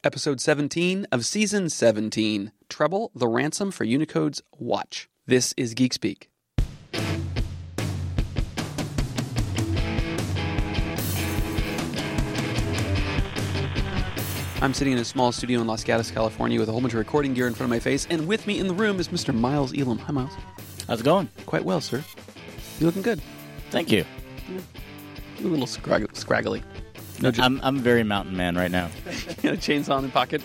Episode 17 of Season 17, Treble, the Ransom for Unicode's Watch. This is Geek Speak. I'm sitting in a small studio in Los Gatos, California with a whole bunch of recording gear in front of my face, and with me in the room is Mr. Miles Elam. Hi, Miles. How's it going? Quite well, sir. You looking good. Thank you. You're a little scraggly. No, I'm very mountain man right now. You got a chainsaw in the pocket?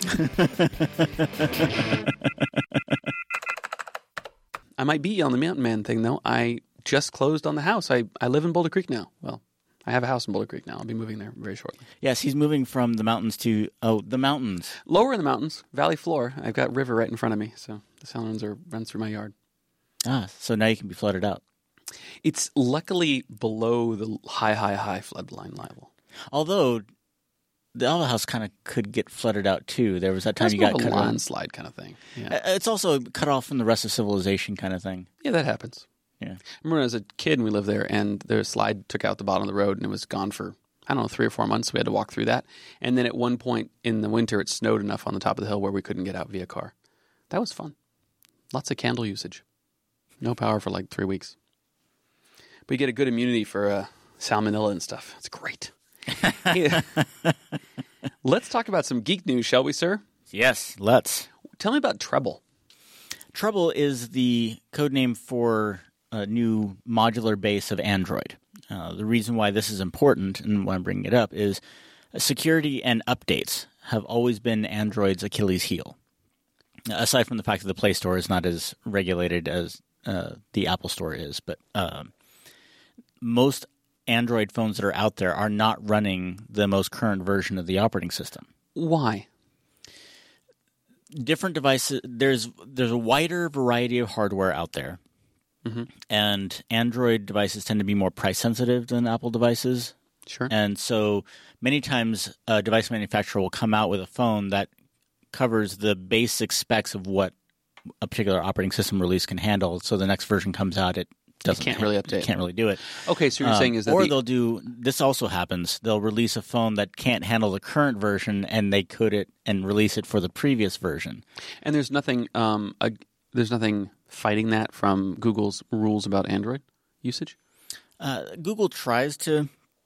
I might beat you on the mountain man thing, though. I just closed on the house. I live in Boulder Creek now. Well, I have a house in Boulder Creek now. I'll be moving there very shortly. Yes, he's moving from the mountains to, the mountains. Lower in the mountains, valley floor. I've got river right in front of me, so the sound runs through my yard. So now you can be flooded out. It's luckily below the high floodline level. Although the Alva House kind of could get flooded out too. There was that time That's you got more of cut a off. landslide kind of thing. Yeah. It's also cut off from the rest of civilization kind of thing. Yeah, that happens. Yeah. I remember when I was a kid and we lived there, and the slide took out the bottom of the road, and it was gone for, 3 or 4 months. We had to walk through that. And then at one point in the winter, it snowed enough on the top of the hill where we couldn't get out via car. That was fun. Lots of candle usage. No power for like 3 weeks. But you get a good immunity for salmonella and stuff. It's great. Yeah. Let's talk about some geek news, shall we, sir? Yes, let's. Tell me about Treble. Treble is the code name for a new modular base of Android. The reason why this is important and why I'm bringing it up is security and updates have always been Android's Achilles heel. Aside from the fact that the Play Store is not as regulated as the Apple Store is, but most Android phones that are out there are not running the most current version of the operating system. Why? Different devices. There's a wider variety of hardware out there, and Android devices tend to be more price sensitive than Apple devices. Sure. And so many times a device manufacturer will come out with a phone that covers the basic specs of what a particular operating system release can handle. So the next version comes out, it can't really update. Can't really do it. Okay, so you're saying is that they'll do this also happens. They'll release a phone that can't handle the current version, and they code it and release it for the previous version. And there's nothing fighting that from Google's rules about Android usage? Google tries to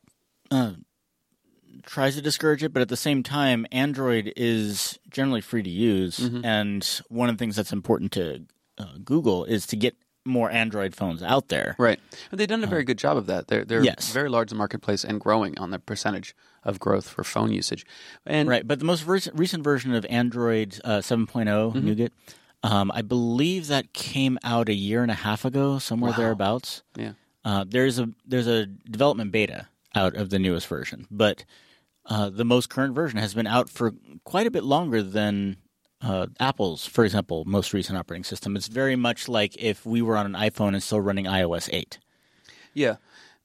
discourage it, but at the same time, Android is generally free to use, and one of the things that's important to Google is to get more Android phones out there. Right. And they've done a very good job of that. They're Yes. very large in the marketplace and growing on the percentage of growth for phone usage. And Right, but the most recent version of Android 7.0 Nougat, I believe that came out a year and a half ago, somewhere thereabouts. Yeah. There's a development beta out of the newest version, but the most current version has been out for quite a bit longer than Apple's, for example, most recent operating system. It's very much like if we were on an iPhone and still running iOS 8. Yeah.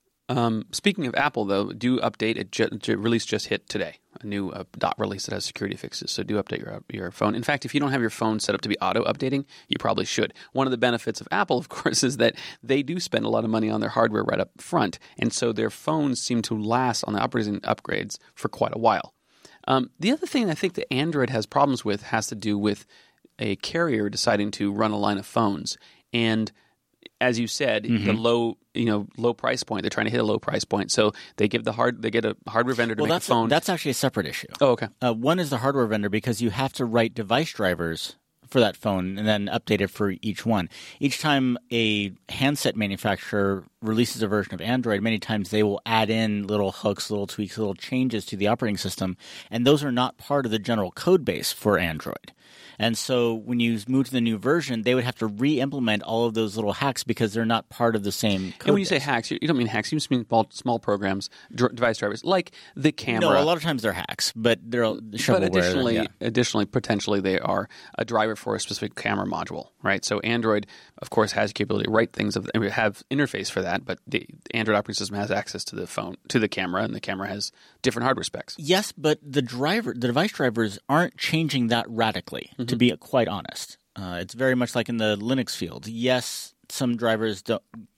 Speaking of Apple, though, do update it. Release just hit today. A new dot release that has security fixes. So do update your phone. In fact, if you don't have your phone set up to be auto-updating, you probably should. One of the benefits of Apple, of course, is that they do spend a lot of money on their hardware right up front. And so their phones seem to last on the operating upgrades for quite a while. The other thing I think that Android has problems with has to do with a carrier deciding to run a line of phones. And as you said, the low price point, they're trying to hit a low price point. So they get a hardware vendor to make a phone. That's actually a separate issue. Oh, okay. One is the hardware vendor because you have to write device drivers for that phone and then update it for each one. Each time a handset manufacturer releases a version of Android, many times they will add in little hooks, little tweaks, little changes to the operating system, and those are not part of the general code base for Android. And so when you move to the new version, they would have to re-implement all of those little hacks because they're not part of the same code And when you base. say hacks, you don't mean hacks. You just mean small programs, device drivers, like the camera. No, a lot of times they're hacks, but they're shovelware. But additionally, potentially they are a driver for a specific camera module, right? So Android, of course, has the capability to write things, have interface for that, but the Android operating system has access to the phone, to the camera, and the camera has different hardware specs. Yes, but the device drivers aren't changing that radically, to be quite honest. It's very much like in the Linux field. Yes, some drivers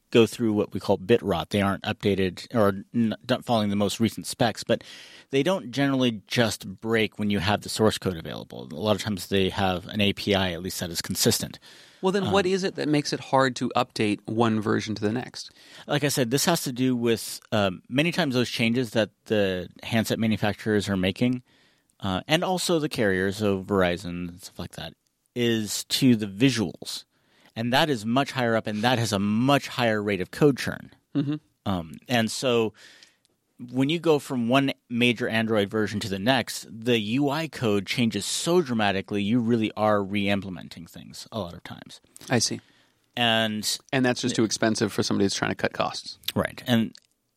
go through what we call bit rot. They aren't updated or not following the most recent specs, but they don't generally just break when you have the source code available. A lot of times they have an API, at least that is consistent. Well, then what is it that makes it hard to update one version to the next? Like I said, this has to do with many times those changes that the handset manufacturers are making, and also the carriers, so Verizon and stuff like that, is to the visuals. And that is much higher up, and that has a much higher rate of code churn. And so when you go from one major Android version to the next, the UI code changes so dramatically, you really are re-implementing things a lot of times. I see. And that's just too expensive for somebody who's trying to cut costs. Right. And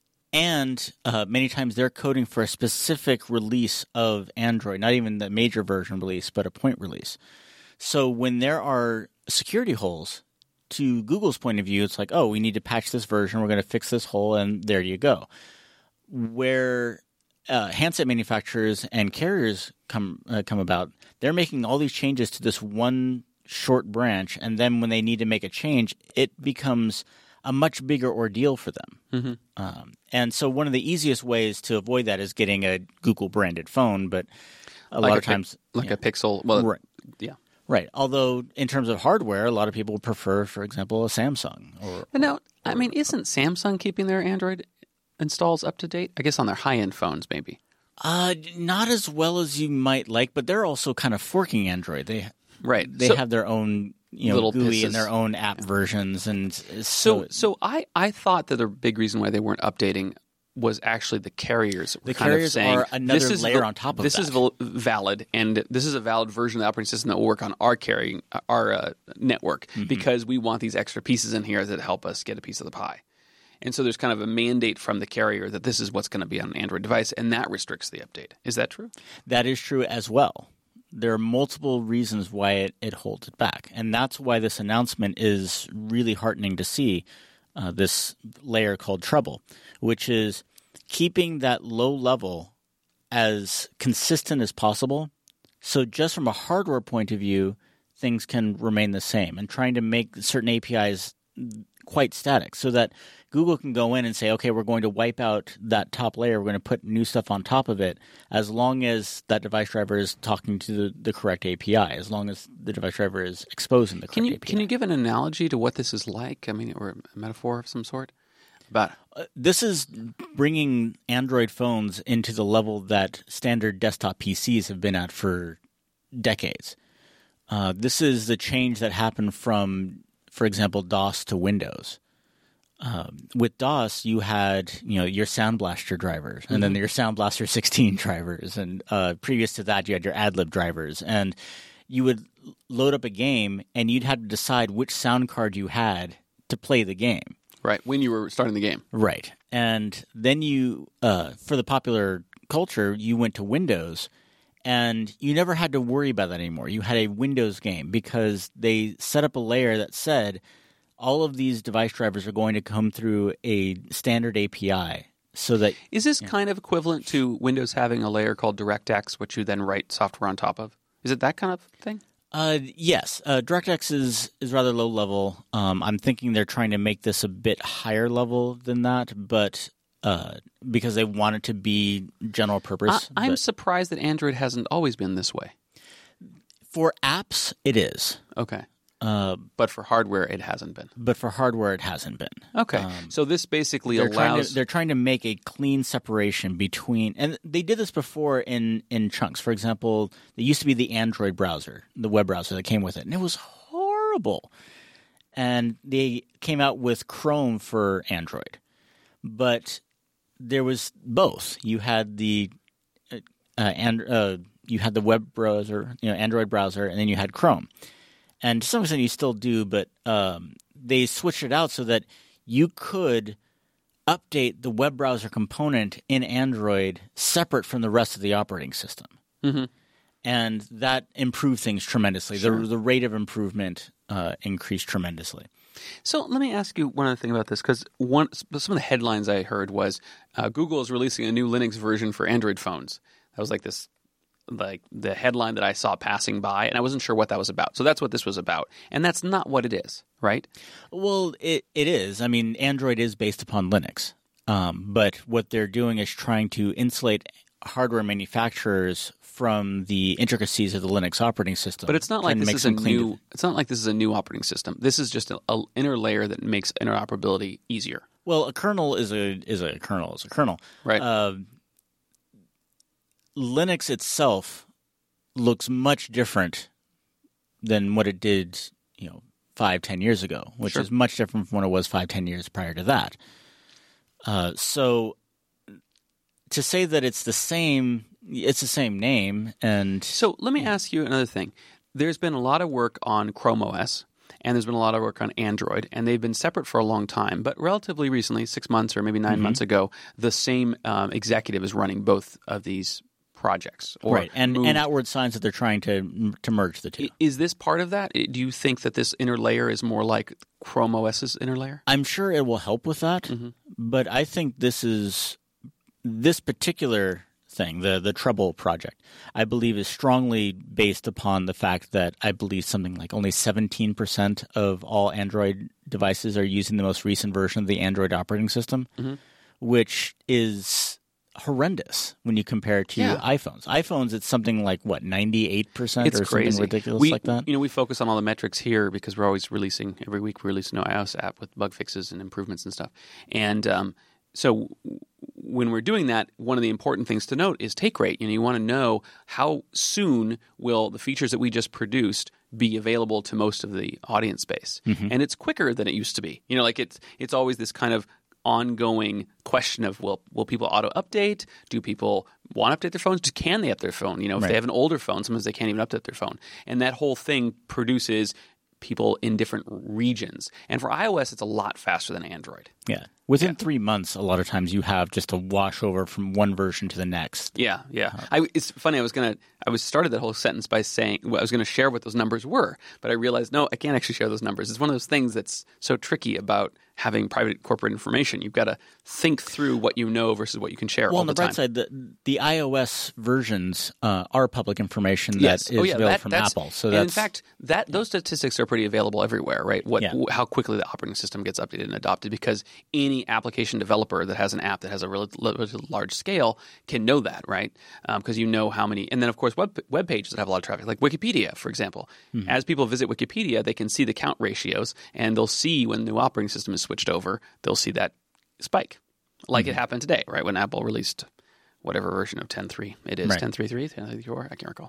many times they're coding for a specific release of Android, not even the major version release, but a point release. So when there are security holes, to Google's point of view, it's like, oh, we need to patch this version, we're going to fix this hole, and there you go. Where handset manufacturers and carriers come about, they're making all these changes to this one short branch, and then when they need to make a change, it becomes a much bigger ordeal for them. And so one of the easiest ways to avoid that is getting a Google-branded phone, but a lot of times... a Pixel. Well, right. Yeah. Right. Although in terms of hardware, a lot of people prefer, for example, a Samsung. Isn't Samsung keeping their Android installs up to date? I guess on their high-end phones, maybe. Not as well as you might like, but they're also kind of forking Android. They have their own little GUI pieces. And their own app versions, and so I thought that the big reason why they weren't updating was actually the carriers. The carriers are another layer on top of this that. This is valid, and this is a valid version of the operating system that will work on our network because we want these extra pieces in here that help us get a piece of the pie. And so there's kind of a mandate from the carrier that this is what's going to be on an Android device, and that restricts the update. Is that true? That is true as well. There are multiple reasons why it holds it back, and that's why this announcement is really heartening to see, this layer called Trouble, which is keeping that low level as consistent as possible. So just from a hardware point of view, things can remain the same, and trying to make certain APIs quite static so that Google can go in and say, okay, we're going to wipe out that top layer. We're going to put new stuff on top of it as long as that device driver is talking to the correct API, as long as the device driver is exposing the correct API. Can you give an analogy to what this is like? I mean, or a metaphor of some sort? This is bringing Android phones into the level that standard desktop PCs have been at for decades. This is the change that happened from, for example, DOS to Windows. With DOS, you had your Sound Blaster drivers, and then your Sound Blaster 16 drivers, and previous to that, you had your AdLib drivers, and you would load up a game, and you'd have to decide which sound card you had to play the game. Right, when you were starting the game. Right, and then you, for the popular culture, you went to Windows, and you never had to worry about that anymore. You had a Windows game because they set up a layer that said, all of these device drivers are going to come through a standard API so that... Is this kind of equivalent to Windows having a layer called DirectX, which you then write software on top of? Is it that kind of thing? Yes. DirectX is rather low level. I'm thinking they're trying to make this a bit higher level than that, but because they want it to be general purpose. I'm surprised that Android hasn't always been this way. For apps, it is. Okay. But for hardware, it hasn't been. Okay. So this basically allows... They're trying to make a clean separation between... And they did this before in chunks. For example, there used to be the Android browser, the web browser that came with it. And it was horrible. And they came out with Chrome for Android. But there was both. You had the... you had the web browser, Android browser, and then you had Chrome. And to some extent you still do, but they switched it out so that you could update the web browser component in Android separate from the rest of the operating system. Mm-hmm. And that improved things tremendously. Sure. The rate of improvement increased tremendously. So let me ask you one other thing about this, because some of the headlines I heard was Google is releasing a new Linux version for Android phones. That was like this like the headline that I saw passing by, and I wasn't sure what that was about. So that's what this was about, and that's not what it is, right? Well, it is. I mean, Android is based upon Linux, but what they're doing is trying to insulate hardware manufacturers from the intricacies of the Linux operating system. But it's not like this is a new. It's not like this is a new operating system. This is just an inner layer that makes interoperability easier. Well, a kernel is a kernel. Right. Linux itself looks much different than what it did, 5-10 years ago, which is much different from what it was 5-10 years prior to that. So to say that it's the same name. And so let me ask you another thing. There's been a lot of work on Chrome OS, and there's been a lot of work on Android, and they've been separate for a long time. But relatively recently, 6 months or maybe 9 months ago, the same executive is running both of these projects. Right, and outward signs that they're trying to merge the two. Is this part of that? Do you think that this inner layer is more like Chrome OS's inner layer? I'm sure it will help with that, but I think this particular thing, the Trouble project, I believe is strongly based upon the fact that I believe something like only 17% of all Android devices are using the most recent version of the Android operating system, which is horrendous when you compare it to iPhones. iPhones, it's something like, 98% it's or crazy. Something ridiculous like that? We focus on all the metrics here because we're always releasing, every week we release a new iOS app with bug fixes and improvements and stuff. And so when we're doing that, one of the important things to note is take rate. You want to know how soon will the features that we just produced be available to most of the audience base. And it's quicker than it used to be. It's always this kind of ongoing question of will people auto update? Do people want to update their phones? Can they update their phone? If they have an older phone, sometimes they can't even update their phone. And that whole thing produces people in different regions. And for iOS, it's a lot faster than Android. Yeah. Within 3 months, a lot of times you have just a washover from one version to the next. Yeah. It's funny. I started that whole sentence by saying I was going to share what those numbers were, but I realized, no, I can't actually share those numbers. It's one of those things that's so tricky about having private corporate information. You've got to think through what you know versus what you can share all the time. Well, on the bright side, the iOS versions are public information that is available from Apple. So and in fact, those statistics are pretty available everywhere, right? How quickly the operating system gets updated and adopted, because any application developer that has an app that has a relatively large scale can know that, right? Because you know how many. And then, of course, web pages that have a lot of traffic, like Wikipedia, for example. As people visit Wikipedia, they can see the count ratios, and they'll see when the new operating system is switched over, they'll see that spike, like it happened today, right? When Apple released whatever version of 10.3 it is, 10.3.3, 10.3.4, I can't recall.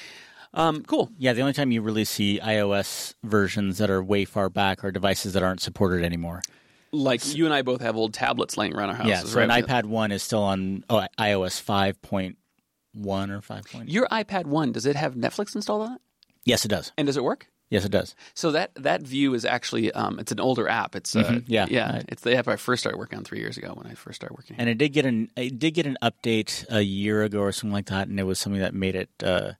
Cool. Yeah, the only time you really see iOS versions that are way far back are devices that aren't supported anymore. Like you and I both have old tablets laying around our houses. Yeah, so right? an iPad 1 is still on iOS 5.1 or 5. Your iPad 1, does it have Netflix installed on it? Yes, it does. And does it work? Yes, it does. So that view is actually it's an older app. It's It's the app I first started working on 3 years ago when I first started working. And it did get an update a year ago or something like that, and it was something that made it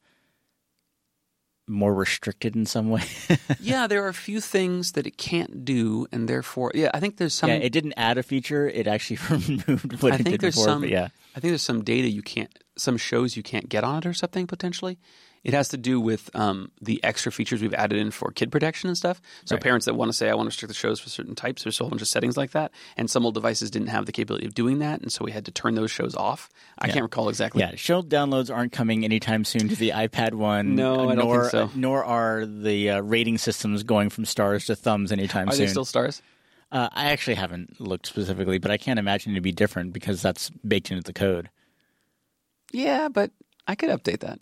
more restricted in some way. Yeah, there are a few things that it can't do, and therefore, I think there's some. Yeah, it didn't add a feature; it actually removed what it did before. I think there's some data some shows you can't get on it or something potentially. It has to do with the extra features we've added in for kid protection and stuff. So parents that want to say, I want to restrict the shows for certain types, there's a whole bunch of settings like that. And some old devices didn't have the capability of doing that, and so we had to turn those shows off. I can't recall exactly. Yeah, show downloads aren't coming anytime soon to the iPad 1. No, I don't think so. Nor are the rating systems going from stars to thumbs anytime soon. Are they still stars? I actually haven't looked specifically, but I can't imagine it'd be different because that's baked into the code. Yeah, but I could update that.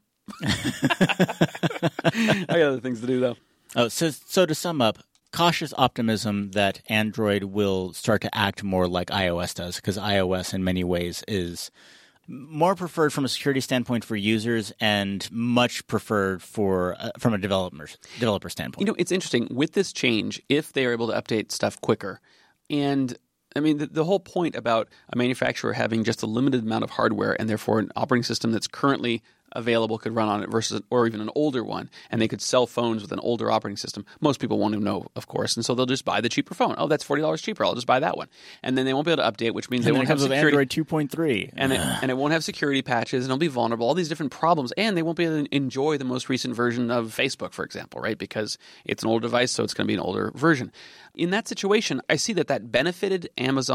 I got other things to do, though. So to sum up, cautious optimism that Android will start to act more like iOS does, because iOS in many ways is more preferred from a security standpoint for users and much preferred from a developer standpoint. It's interesting. With this change, if they are able to update stuff quicker, and I mean, the whole point about a manufacturer having just a limited amount of hardware and therefore an operating system that's currently available could run on it versus, or even an older one, and they could sell phones with an older operating system. Most people won't even know, of course, and so they'll just buy the cheaper phone. Oh, that's $40 cheaper. I'll just buy that one, and then they won't be able to update, which means they won't have security. Android 2.3, and it won't have security patches, and it'll be vulnerable. All these different problems, and they won't be able to enjoy the most recent version of Facebook, for example, right? Because it's an older device, so it's going to be an older version. In that situation, I see that benefited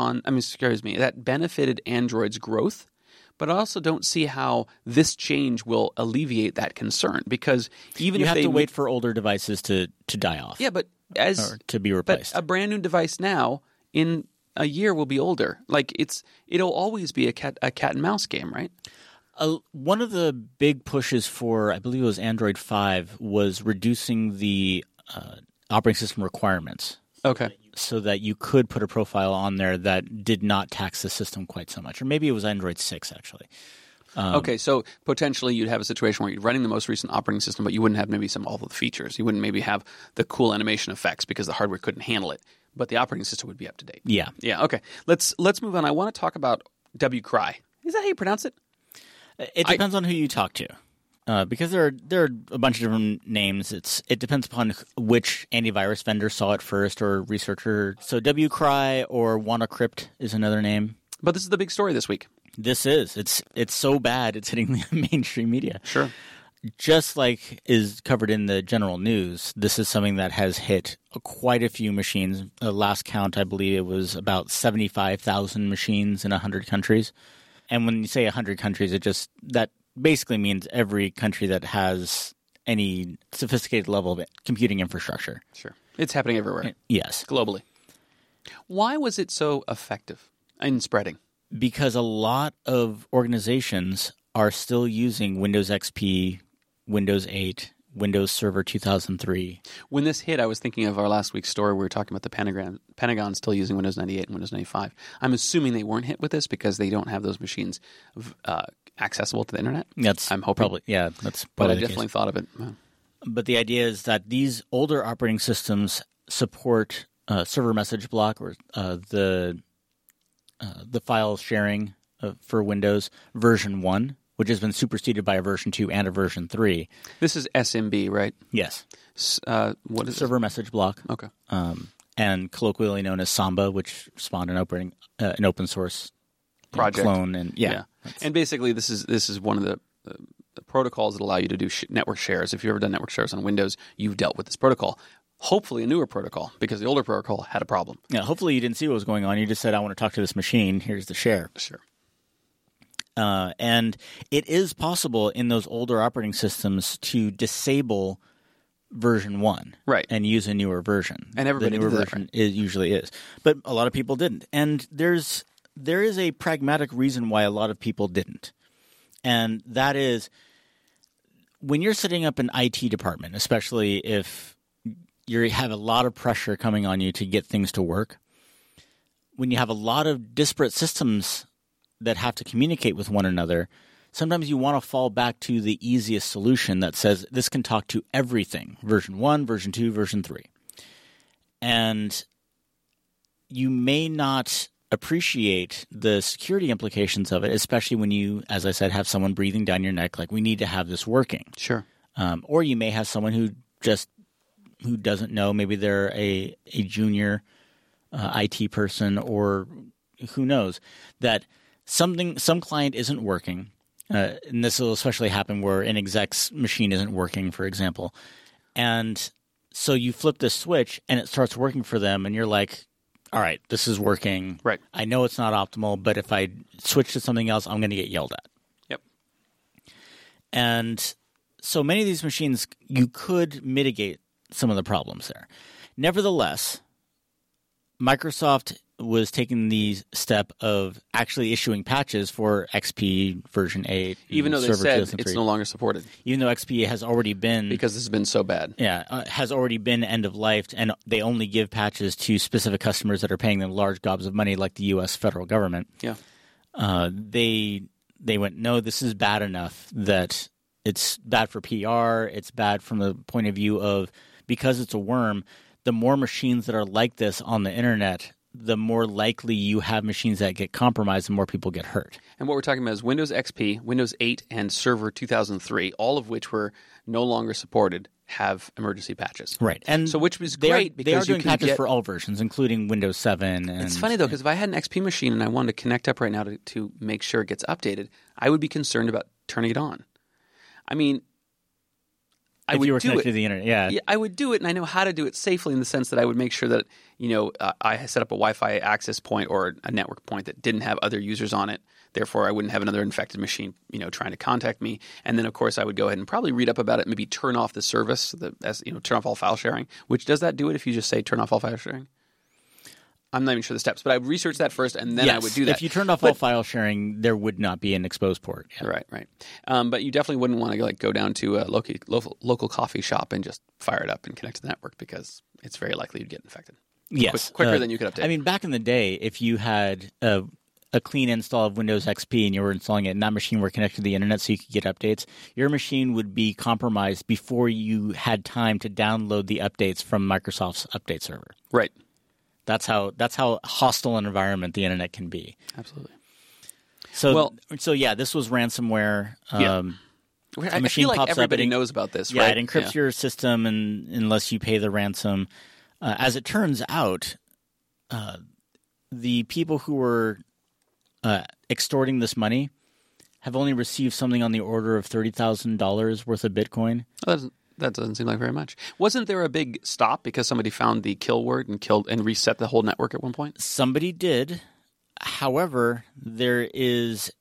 that benefited Android's growth. But I also don't see how this change will alleviate that concern, because even you if have they to wait for older devices to die off. Yeah, but or to be replaced. But a brand new device now in a year will be older. Like it'll always be a cat and mouse game, right? One of the big pushes for, I believe it was Android 5, was reducing the operating system requirements. Okay. So that you could put a profile on there that did not tax the system quite so much. Or maybe it was Android 6, actually. Okay, so potentially you'd have a situation where you're running the most recent operating system, but you wouldn't have maybe all of the features. You wouldn't maybe have the cool animation effects because the hardware couldn't handle it. But the operating system would be up to date. Yeah. Yeah, okay. Let's move on. I want to talk about WCry. Is that how you pronounce it? It depends on who you talk to. Because there are a bunch of different names. It depends upon which antivirus vendor saw it first or researcher. So WCry or WannaCrypt is another name. But this is the big story this week. This is. It's so bad it's hitting the mainstream media. Sure. Just like is covered in the general news, this is something that has hit quite a few machines. Last count, I believe it was about 75,000 machines in 100 countries. And when you say 100 countries, that basically means every country that has any sophisticated level of computing infrastructure. Sure. It's happening everywhere. Yes. Globally. Why was it so effective in spreading? Because a lot of organizations are still using Windows XP, Windows 8, Windows Server 2003. When this hit, I was thinking of our last week's story. We were talking about the Pentagon still using Windows 98 and Windows 95. I'm assuming they weren't hit with this because they don't have those machines accessible to the internet. I'm hoping. Probably, yeah, that's but probably I definitely thought of it. Wow. But the idea is that these older operating systems support server message block or the file sharing for Windows version 1, which has been superseded by a version 2 and a version 3. This is SMB, right? Yes. What is server message block? Okay. And colloquially known as Samba, which spawned an open source project clone, and and basically this is one of the protocols that allow you to do network shares. If you've ever done network shares on Windows, you've dealt with this protocol. Hopefully a newer protocol, because the older protocol had a problem. Yeah. Hopefully you didn't see what was going on. You just said, "I want to talk to this machine. Here's the share." Sure. And it is possible in those older operating systems to disable version 1, right, and use a newer version. And everybody the newer did that, version right? It usually is, but a lot of people didn't. And there is a pragmatic reason why a lot of people didn't, and that is when you're setting up an IT department, especially if you have a lot of pressure coming on you to get things to work. When you have a lot of disparate systems that have to communicate with one another, sometimes you want to fall back to the easiest solution that says this can talk to everything, version 1, version 2, version 3. And you may not appreciate the security implications of it, especially when you, as I said, have someone breathing down your neck, like we need to have this working. Sure. Or you may have someone who doesn't know, maybe they're a junior IT person, or who knows, that some client isn't working, and this will especially happen where an exec's machine isn't working, for example. And so you flip this switch and it starts working for them, and you're like, all right, this is working. Right. I know it's not optimal, but if I switch to something else, I'm going to get yelled at. Yep. And so many of these machines, you could mitigate some of the problems there. Nevertheless, Microsoft was taking the step of actually issuing patches for XP version 8. Even though they Server said 2003. it's no longer supported. Even though XP has already been... Because this has been so bad. Yeah, has already been end-of-lifed, and they only give patches to specific customers that are paying them large gobs of money, like the U.S. federal government. Yeah. They went, no, this is bad enough that it's bad for PR, it's bad from the point of view of, because it's a worm, the more machines that are like this on the internet, the more likely you have machines that get compromised, the more people get hurt. And what we're talking about is Windows XP, Windows 8, and Server 2003, all of which were no longer supported, have emergency patches. Right. And so which was great because they are doing you can patches get for all versions, including Windows 7. And, it's funny, though, because if I had an XP machine and I wanted to connect up right now to make sure it gets updated, I would be concerned about turning it on. I mean, I would if you were do connected it. to the internet, yeah. I would do it, and I know how to do it safely in the sense that I would make sure that, I set up a Wi-Fi access point or a network point that didn't have other users on it. Therefore, I wouldn't have another infected machine, trying to contact me. And then, of course, I would go ahead and probably read up about it, maybe turn off the service, turn off all file sharing. Which, does that do it if you just say turn off all file sharing? I'm not even sure the steps, but I would research that first, and then I would do that. If you turned off all file sharing, there would not be an exposed port. Yeah. Right. But you definitely wouldn't want to go down to a local coffee shop and just fire it up and connect to the network because it's very likely you'd get infected. Yes. Quicker than you could update. I mean, back in the day, if you had a clean install of Windows XP and you were installing it and that machine were connected to the internet so you could get updates, your machine would be compromised before you had time to download the updates from Microsoft's update server. Right. That's how hostile an environment the internet can be. Absolutely. So this was ransomware. I feel like everybody knows about this, right? Yeah, it encrypts your system unless you pay the ransom. As it turns out, the people who were extorting this money have only received something on the order of $30,000 worth of Bitcoin. That doesn't seem like very much. Wasn't there a big stop because somebody found the kill word and reset the whole network at one point? Somebody did. However, there is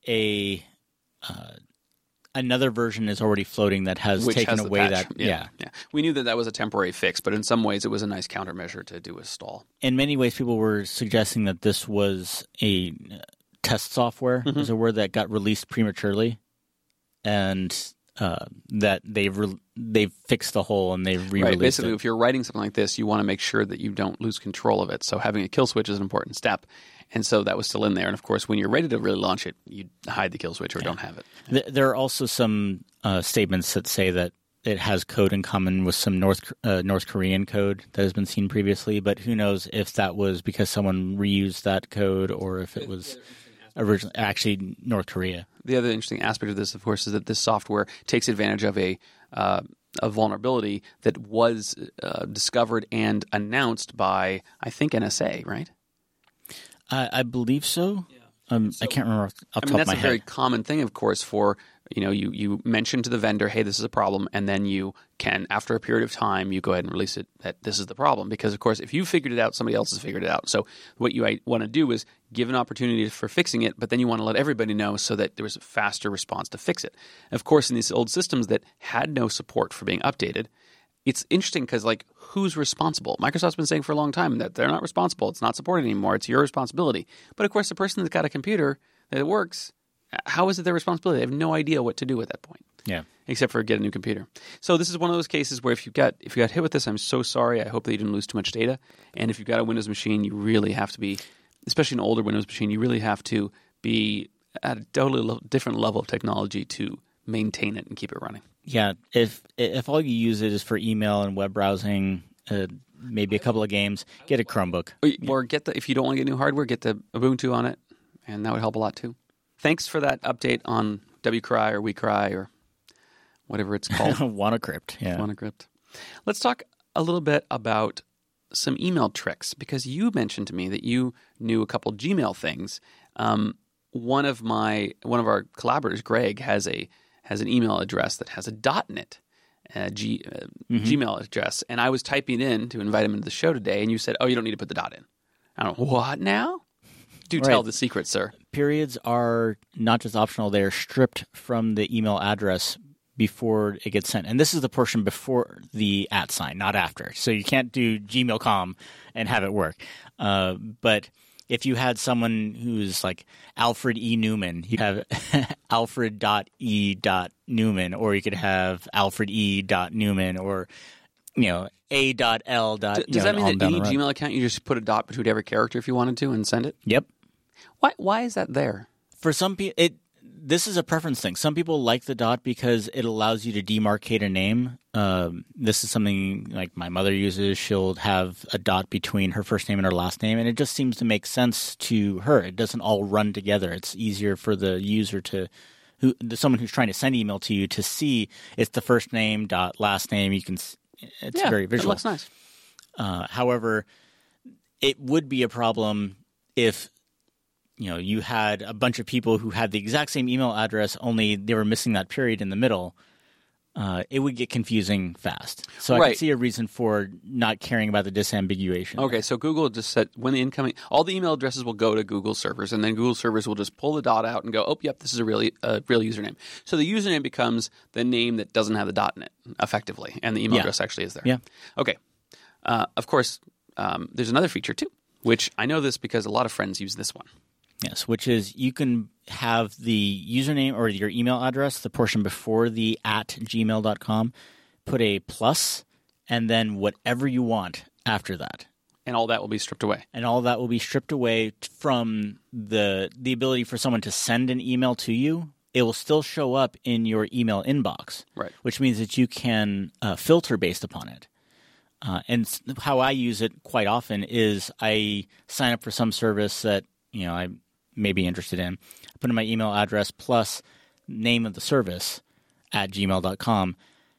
another version is already floating that has taken away that. Yeah. We knew that was a temporary fix, but in some ways it was a nice countermeasure to do a stall. In many ways, people were suggesting that this was a test software. It was a word that got released prematurely, and that they've fixed the hole and they've re-released it. Basically, it. If you're writing something like this, you want to make sure that you don't lose control of it. So having a kill switch is an important step. And so that was still in there. And of course, when you're ready to really launch it, you hide the kill switch or don't have it. There are also some statements that say that it has code in common with some North Korean code that has been seen previously. But who knows if that was because someone reused that code or if it was originally actually North Korea. The other interesting aspect of this, of course, is that this software takes advantage of a vulnerability that was discovered and announced by, I think, NSA, right? I believe so. I can't remember off the top of my head. That's a very common thing, of course, for you mention to the vendor, hey, this is a problem, and then you can, after a period of time, you go ahead and release it that this is the problem. Because, of course, if you figured it out, somebody else has figured it out. So what you want to do is give an opportunity for fixing it, but then you want to let everybody know so that there was a faster response to fix it. Of course, in these old systems that had no support for being updated, it's interesting because, who's responsible? Microsoft's been saying for a long time that they're not responsible. It's not supported anymore. It's your responsibility. But, of course, the person that's got a computer that works, how is it their responsibility? They have no idea what to do at that point. Yeah. Except for get a new computer. So this is one of those cases where if you got hit with this, I'm so sorry. I hope that you didn't lose too much data. And if you've got a Windows machine, you really have to be, especially an older Windows machine, you really have to be at a totally different level of technology to maintain it and keep it running. Yeah, if all you use it is for email and web browsing, maybe a couple of games, get a Chromebook. Or if you don't want to get new hardware, get the Ubuntu on it, and that would help a lot too. Thanks for that update on WCry or WeCry or whatever it's called. WannaCrypt, yeah. WannaCrypt. Let's talk a little bit about some email tricks, because you mentioned to me that you knew a couple Gmail things. One of our collaborators, Greg, has an email address that has a .NET Gmail address, and I was typing in to invite him into the show today, and you said, "Oh, you don't need to put the dot in." I don't know, what now? Do tell the secret, sir. Periods are not just optional; they are stripped from the email address before it gets sent, and this is the portion before the @ sign, not after. So you can't do Gmail.com and have it work, but if you had someone who's like Alfred E. Newman, you have Alfred.E.Newman, or you could have Alfred E.Newman, or A.L. Does that mean that any Gmail account you just put a dot between every character if you wanted to and send it? Yep. Why is that there? For some people, This is a preference thing. Some people like the dot because it allows you to demarcate a name. This is something like my mother uses. She'll have a dot between her first name and her last name, and it just seems to make sense to her. It doesn't all run together. It's easier for the user someone who's trying to send email to you to see it's the first name dot last name. It's very visual. It looks nice. However, it would be a problem if you had a bunch of people who had the exact same email address, only they were missing that period in the middle. It would get confusing fast. So I can see a reason for not caring about the disambiguation. Okay, so Google just said when the incoming, all the email addresses will go to Google servers, and then Google servers will just pull the dot out and go, oh, yep, this is a real username. So the username becomes the name that doesn't have the dot in it, effectively, and the email address actually is there. Yeah. Okay. Of course, there's another feature too, which I know this because a lot of friends use this one. Yes, which is you can have the username or your email address, the portion before the @gmail.com, put a plus, and then whatever you want after that. And all that will be stripped away. And all that will be stripped away from the ability for someone to send an email to you. It will still show up in your email inbox, right? Which means that you can filter based upon it. And how I use it quite often is I sign up for some service that I may be interested in. I put in my email address plus name of the service @gmail.com.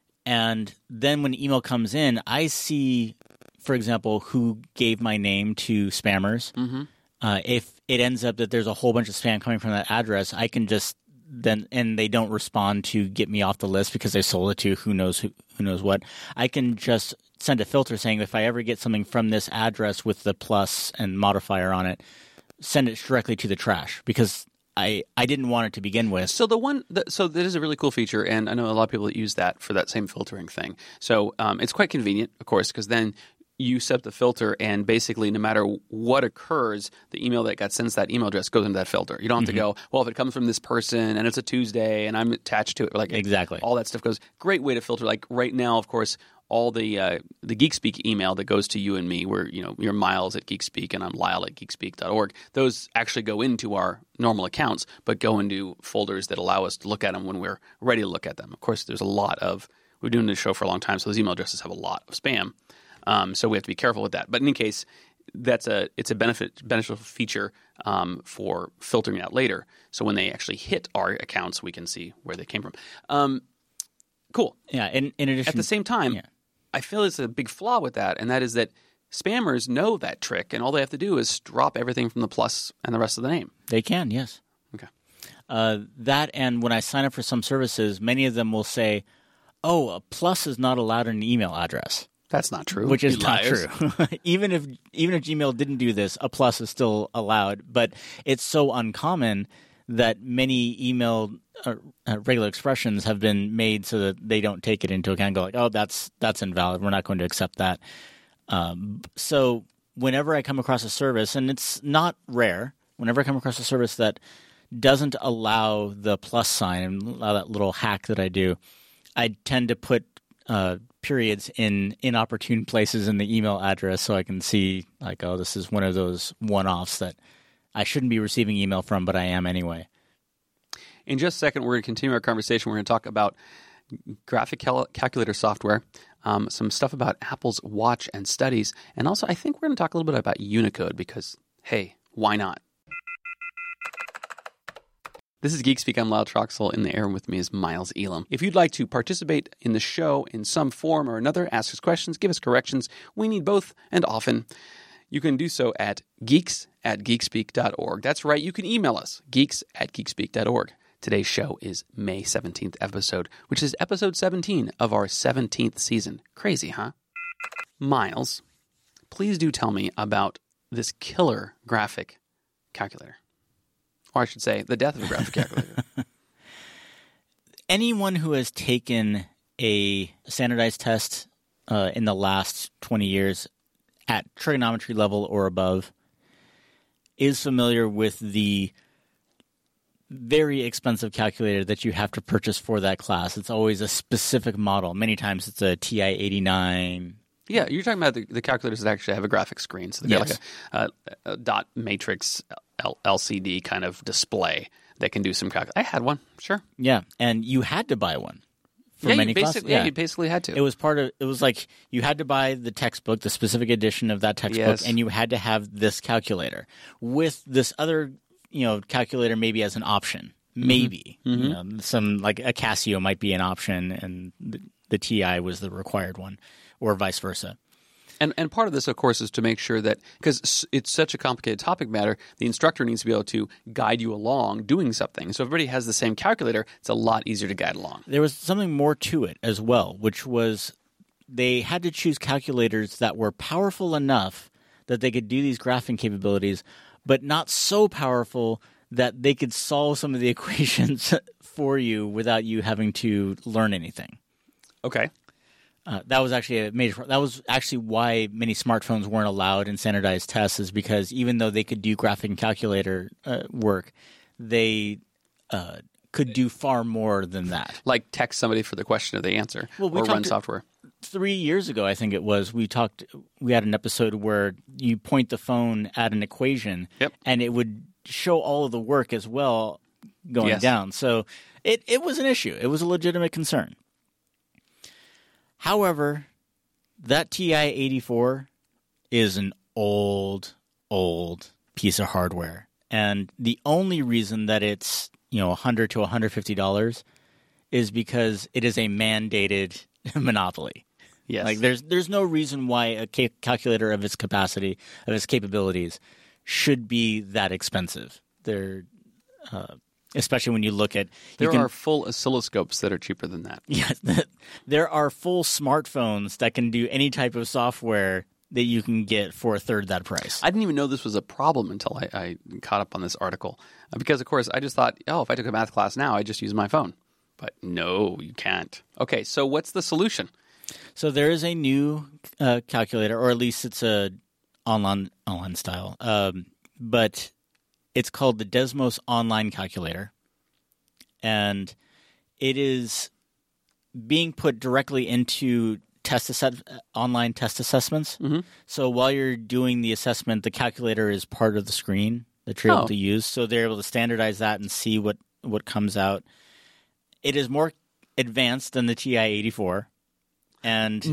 And then when email comes in, I see, for example, who gave my name to spammers. Mm-hmm. If it ends up that there's a whole bunch of spam coming from that address, I can just and they don't respond to get me off the list because they sold it to who knows what. I can just send a filter saying if I ever get something from this address with the plus and modifier on it, send it directly to the trash because I didn't want it to begin with. So so that is a really cool feature, and I know a lot of people that use that for that same filtering thing. So it's quite convenient, of course, because then you set the filter, and basically no matter what occurs, the email that got sent to that email address goes into that filter. You don't have to go, well, if it comes from this person and it's a Tuesday and I'm attached to it, like exactly all that stuff goes. Great way to filter. Like right now, of course, all the GeekSpeak email that goes to you and me, where you're Miles at GeekSpeak and I'm Lyle at geekspeak.org. Those actually go into our normal accounts, but go into folders that allow us to look at them when we're ready to look at them. Of course, we've been doing this show for a long time, so those email addresses have a lot of spam. So we have to be careful with that. But in any case, it's a beneficial feature for filtering it out later. So when they actually hit our accounts, we can see where they came from. Cool. Yeah. In addition, at the same time, I feel there's a big flaw with that, and that is that spammers know that trick, and all they have to do is drop everything from the plus and the rest of the name. They can, yes. Okay. That, and when I sign up for some services, many of them will say, "Oh, a plus is not allowed in an email address." That's not true. Which is not true. Even if Gmail didn't do this, a plus is still allowed. But it's so uncommon that many email regular expressions have been made so that they don't take it into account and go like, oh, that's invalid. We're not going to accept that. So whenever I come across a service, and it's not rare, whenever I come across a service that doesn't allow the plus sign and allow that little hack that I do, I tend to put periods in inopportune places in the email address so I can see like, oh, this is one of those one-offs that I shouldn't be receiving email from, but I am anyway. In just a second, we're going to continue our conversation. We're going to talk about graphic calculator software, some stuff about Apple's Watch and studies, and also I think we're going to talk a little bit about Unicode because, hey, why not? This is Geek Speak. I'm Lyle Troxel. In the air with me is Miles Elam. If you'd like to participate in the show in some form or another, ask us questions, give us corrections. We need both and often. You can do so at geeks@geekspeak.org. That's right. You can email us, geeks@geekspeak.org. Today's show is May 17th episode, which is episode 17 of our 17th season. Crazy, huh? Miles, please do tell me about this killer graphic calculator. Or I should say, the death of a graphic calculator. Anyone who has taken a standardized test in the last 20 years at trigonometry level or above is familiar with the very expensive calculator that you have to purchase for that class. It's always a specific model. Many times it's a TI-89. Yeah, you're talking about the calculators that actually have a graphic screen. So they've got like a dot matrix LCD kind of display that can do some calculation. I had one, sure. Yeah, and you had to buy one for Yeah, many you classes. basically, you basically had to. It was like you had to buy the textbook, the specific edition of that textbook, Yes. and you had to have this calculator with this other, calculator maybe as an option. Maybe some like a Casio might be an option, and the TI was the required one, or vice versa. And part of this, of course, is to make sure that, because it's such a complicated topic matter, the instructor needs to be able to guide you along doing something. So if everybody has the same calculator, it's a lot easier to guide along. There was something more to it as well, which was they had to choose calculators that were powerful enough that they could do these graphing capabilities, but not so powerful that they could solve some of the equations for you without you having to learn anything. Okay. That was actually that was actually why many smartphones weren't allowed in standardized tests, is because even though they could do graphing calculator work, they could do far more than that. Like text somebody for the question or the answer, or run software. 3 years ago, I think it was, we had an episode where you point the phone at an equation, and it would show all of the work as well going down. So it was an issue. It was a legitimate concern. However, that TI-84 is an old piece of hardware. And the only reason that it's, $100 to $150 is because it is a mandated monopoly. Yes. Like there's no reason why a calculator of its capacity, of its capabilities, should be that expensive. They're especially when you look at... There are full oscilloscopes that are cheaper than that. Yes. There are full smartphones that can do any type of software that you can get for a third that price. I didn't even know this was a problem until I caught up on this article. Because, of course, I just thought, if I took a math class now, I just use my phone. But no, you can't. Okay, so what's the solution? So there is a new calculator, or at least it's a online style. But... it's called the Desmos Online Calculator, and it is being put directly into online test assessments. Mm-hmm. So while you're doing the assessment, the calculator is part of the screen that you're able to use. So they're able to standardize that and see what comes out. It is more advanced than the TI-84. And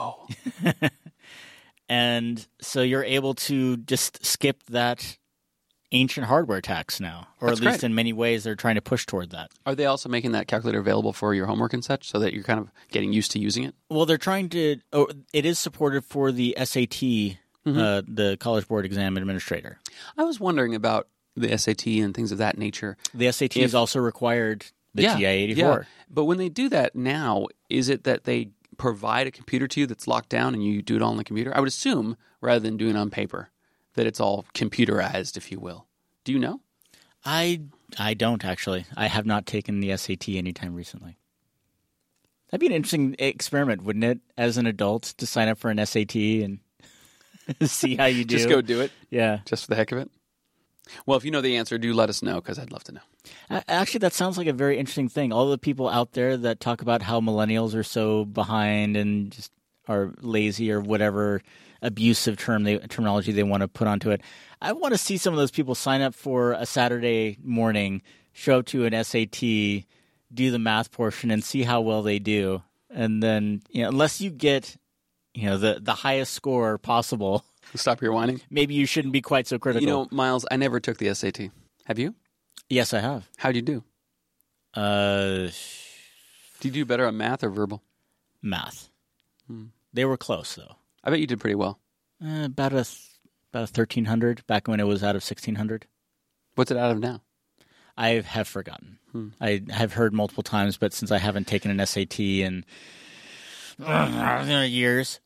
and so you're able to just skip that ancient hardware tax now, or at least in many ways they're trying to push toward that. Are they also making that calculator available for your homework and such, so that you're kind of getting used to using it? Well, they're trying to. It is supported for the SAT, the College Board Exam Administrator. I was wondering about the SAT and things of that nature. The SAT is also required. The TI-84. Yeah. But when they do that now, is it that they provide a computer to you that's locked down and you do it all on the computer? I would assume, rather than doing it on paper, that it's all computerized, if you will. Do you know? I don't, actually. I have not taken the SAT anytime recently. That'd be an interesting experiment, wouldn't it, as an adult, to sign up for an SAT and see how you do? Just go do it? Yeah. Just for the heck of it? Well, if you know the answer, do let us know, because I'd love to know. Actually, that sounds like a very interesting thing. All the people out there that talk about how millennials are so behind and just are lazy or whatever abusive terminology they want to put onto it. I want to see some of those people sign up for a Saturday morning, show up to an SAT, do the math portion, and see how well they do. And then, unless you get, the highest score possible, stop your whining. Maybe you shouldn't be quite so critical. Miles, I never took the SAT. Have you? Yes, I have. How'd you do? Did you do better on math or verbal? Math. They were close, though. I bet you did pretty well. About a 1,300 back when it was out of 1,600. What's it out of now? I have forgotten. I have heard multiple times, but since I haven't taken an SAT in years,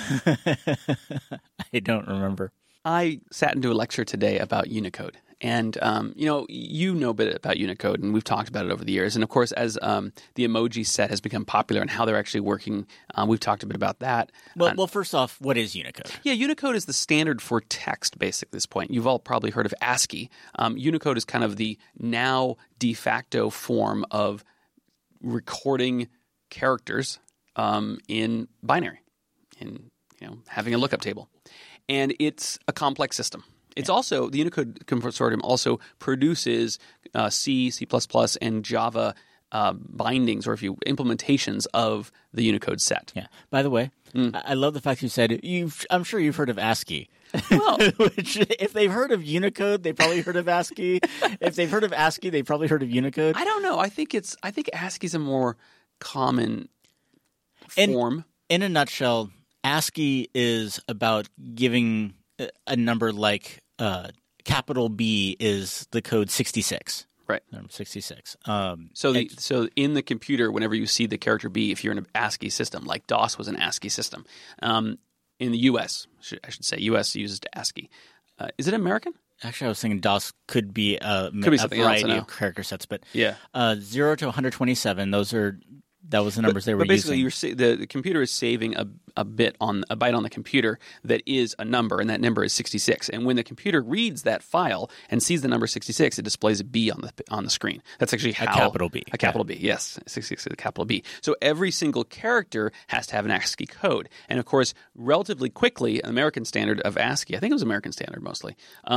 I don't remember. I sat into a lecture today about Unicode. And, you know a bit about Unicode, and we've talked about it over the years. And, of course, as the emoji set has become popular and how they're actually working, we've talked a bit about that. Well, first off, what is Unicode? Yeah, Unicode is the standard for text, basically, at this point. You've all probably heard of ASCII. Unicode is kind of the now de facto form of recording characters in binary, in having a lookup table. And it's a complex system. It's also, the Unicode Consortium also produces C, C++, and Java bindings, or if you implementations of the Unicode set. Yeah. By the way, I love the fact you said I'm sure you've heard of ASCII. Well, Which, if they've heard of Unicode, they probably heard of ASCII. If they've heard of ASCII, they probably heard of Unicode. I don't know. I think ASCII's a more common form. In a nutshell, ASCII is about giving a number like capital B is the code 66. Right. 66. So in the computer, whenever you see the character B, if you're in an ASCII system, like DOS was an ASCII system, in the U.S., I should say, U.S. uses ASCII. Is it American? Actually, I was thinking DOS could be a something variety else, of character sets, but Yeah. 0 to 127, that was the numbers they were But basically, using. the computer is saving a byte on the computer that is a number, and that number is 66. And when the computer reads that file and sees the number 66, it displays a B on the screen. That's actually how A capital B. A capital B, yes, 66 is a capital B. So every single character has to have an ASCII code, and of course, relatively quickly, an American standard of ASCII, I think it was American standard mostly,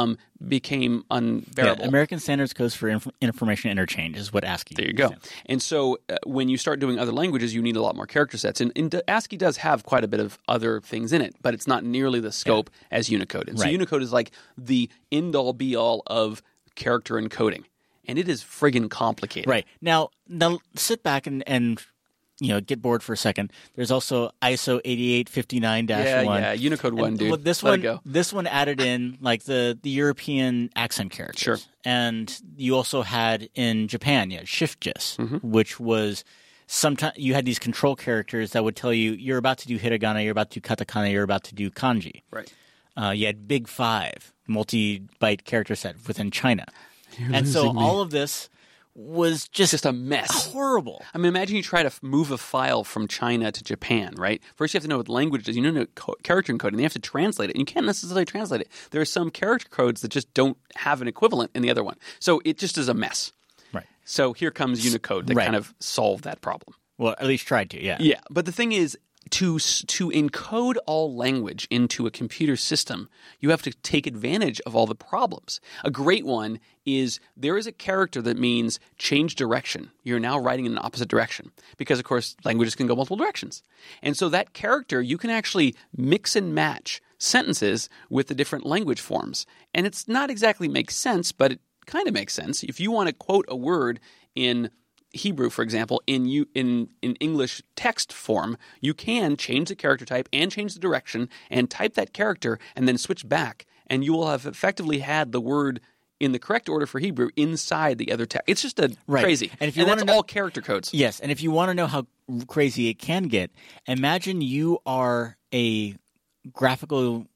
became unbearable. Yeah, American Standards Codes for Information Interchange is what ASCII There you go. stands. And so when you start doing other languages, you need a lot more character sets. And ASCII does have quite a bit of other things in it, but it's not nearly the scope as Unicode. And so Right. Unicode is like the end-all, be-all of character encoding. And it is friggin' complicated. Right. Now sit back and get bored for a second. There's also ISO 8859-1. Yeah, Unicode 1, dude. Well, this Let one, it go. This one added in like the European accent characters. Sure. And you also had in Japan, Shift-JIS, Mm-hmm. which was sometimes you had these control characters that would tell you you're about to do hiragana, you're about to do katakana, you're about to do kanji. Right. You had Big Five, multi-byte character set within China. You're so losing me. all of this was just a mess. horrible. I mean, imagine you try to move a file from China to Japan, right? First, you have to know what the language is. You know character encoding. Then you have to translate it. And you can't necessarily translate it. There are some character codes that just don't have an equivalent in the other one. So it just is a mess. Right. So here comes Unicode that Right. kind of solved that problem. Well, at least tried to, yeah. Yeah, but the thing is, to encode all language into a computer system, you have to take advantage of all the problems. A great one is there is a character that means change direction. You're now writing in an opposite direction because, of course, languages can go multiple directions. And so that character, you can actually mix and match sentences with the different language forms. And it's not exactly makes sense, but it kind of makes sense. If you want to quote a word in Hebrew, for example, in English text form, you can change the character type and change the direction and type that character and then switch back, and you will have effectively had the word in the correct order for Hebrew inside the other text. It's just crazy. And if you that's wanna know- all character codes. Yes, and if you want to know how crazy it can get, imagine you are a graphical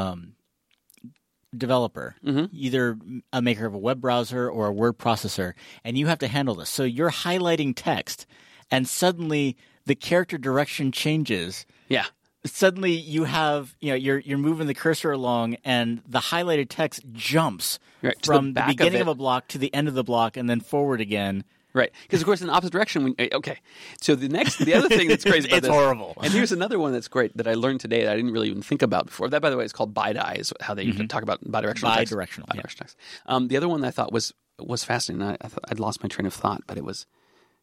developer, either a maker of a web browser or a word processor, and you have to handle this. So you're highlighting text, and suddenly the character direction changes. Yeah. Suddenly you have, you're moving the cursor along, and the highlighted text jumps Right, to the from the back of beginning it. of a block to the end of the block, and then forward again. Right, because of course in the opposite direction. Okay, so the other thing that's crazy about It's this, horrible. And here's another one that's great that I learned today that I didn't really even think about before. That, by the way, is called BiDi, is how they talk about bidirectional text. Bidirectional, yeah. Bidirectional text. The other one that I thought was fascinating. I thought I'd lost my train of thought, but it was.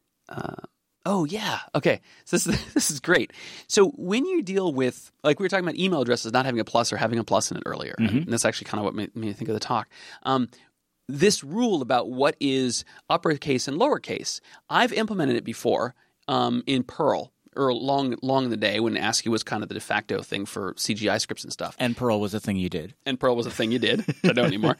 Oh yeah, okay. So this is great. So when you deal with, like we were talking about email addresses not having a plus or having a plus in it earlier, and that's actually kind of what made me think of the talk. This rule about what is uppercase and lowercase, I've implemented it before in Perl, or long in the day when ASCII was kind of the de facto thing for CGI scripts and stuff. And Perl was a thing you did. And Perl was a thing you did. I don't know anymore.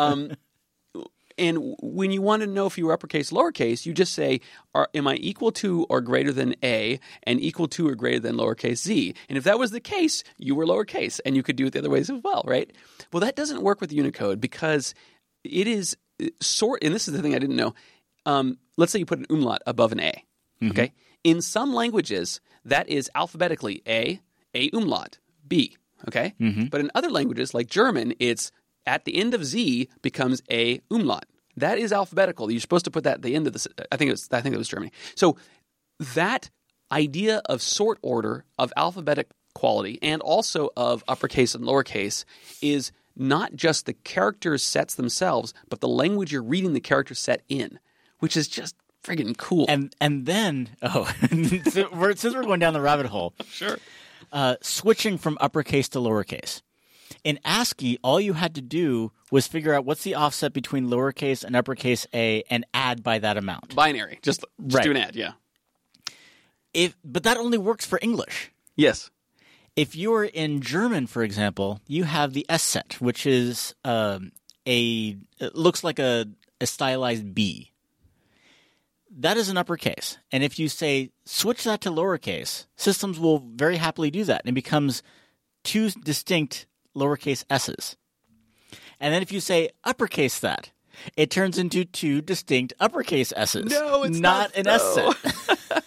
And when you want to know if you were uppercase, lowercase, you just say, am I equal to or greater than A and equal to or greater than lowercase z? And if that was the case, you were lowercase, and you could do it the other ways as well, right? Well, that doesn't work with Unicode because it is and this is the thing I didn't know. Let's say you put an umlaut above an A, okay? In some languages, that is alphabetically A umlaut, B, okay? But in other languages, like German, it's at the end of Z becomes A umlaut. That is alphabetical. You're supposed to put that at the end of the. I think it was Germany. So that idea of sort order, of alphabetic quality, and also of uppercase and lowercase is not just the character sets themselves, but the language you're reading the character set in, which is just friggin' cool. And then, since we're going down the rabbit hole, sure. Switching from uppercase to lowercase. In ASCII, all you had to do was figure out what's the offset between lowercase and uppercase A and add by that amount. Binary. Just Right. do an add, yeah. But that only works for English. Yes. If you're in German, for example, you have the S set, which is it looks like a stylized B. That is an uppercase. And if you say switch that to lowercase, systems will very happily do that. And it becomes two distinct lowercase s's. And then if you say uppercase that, it turns into two distinct uppercase s's. No, it's not an S so. set.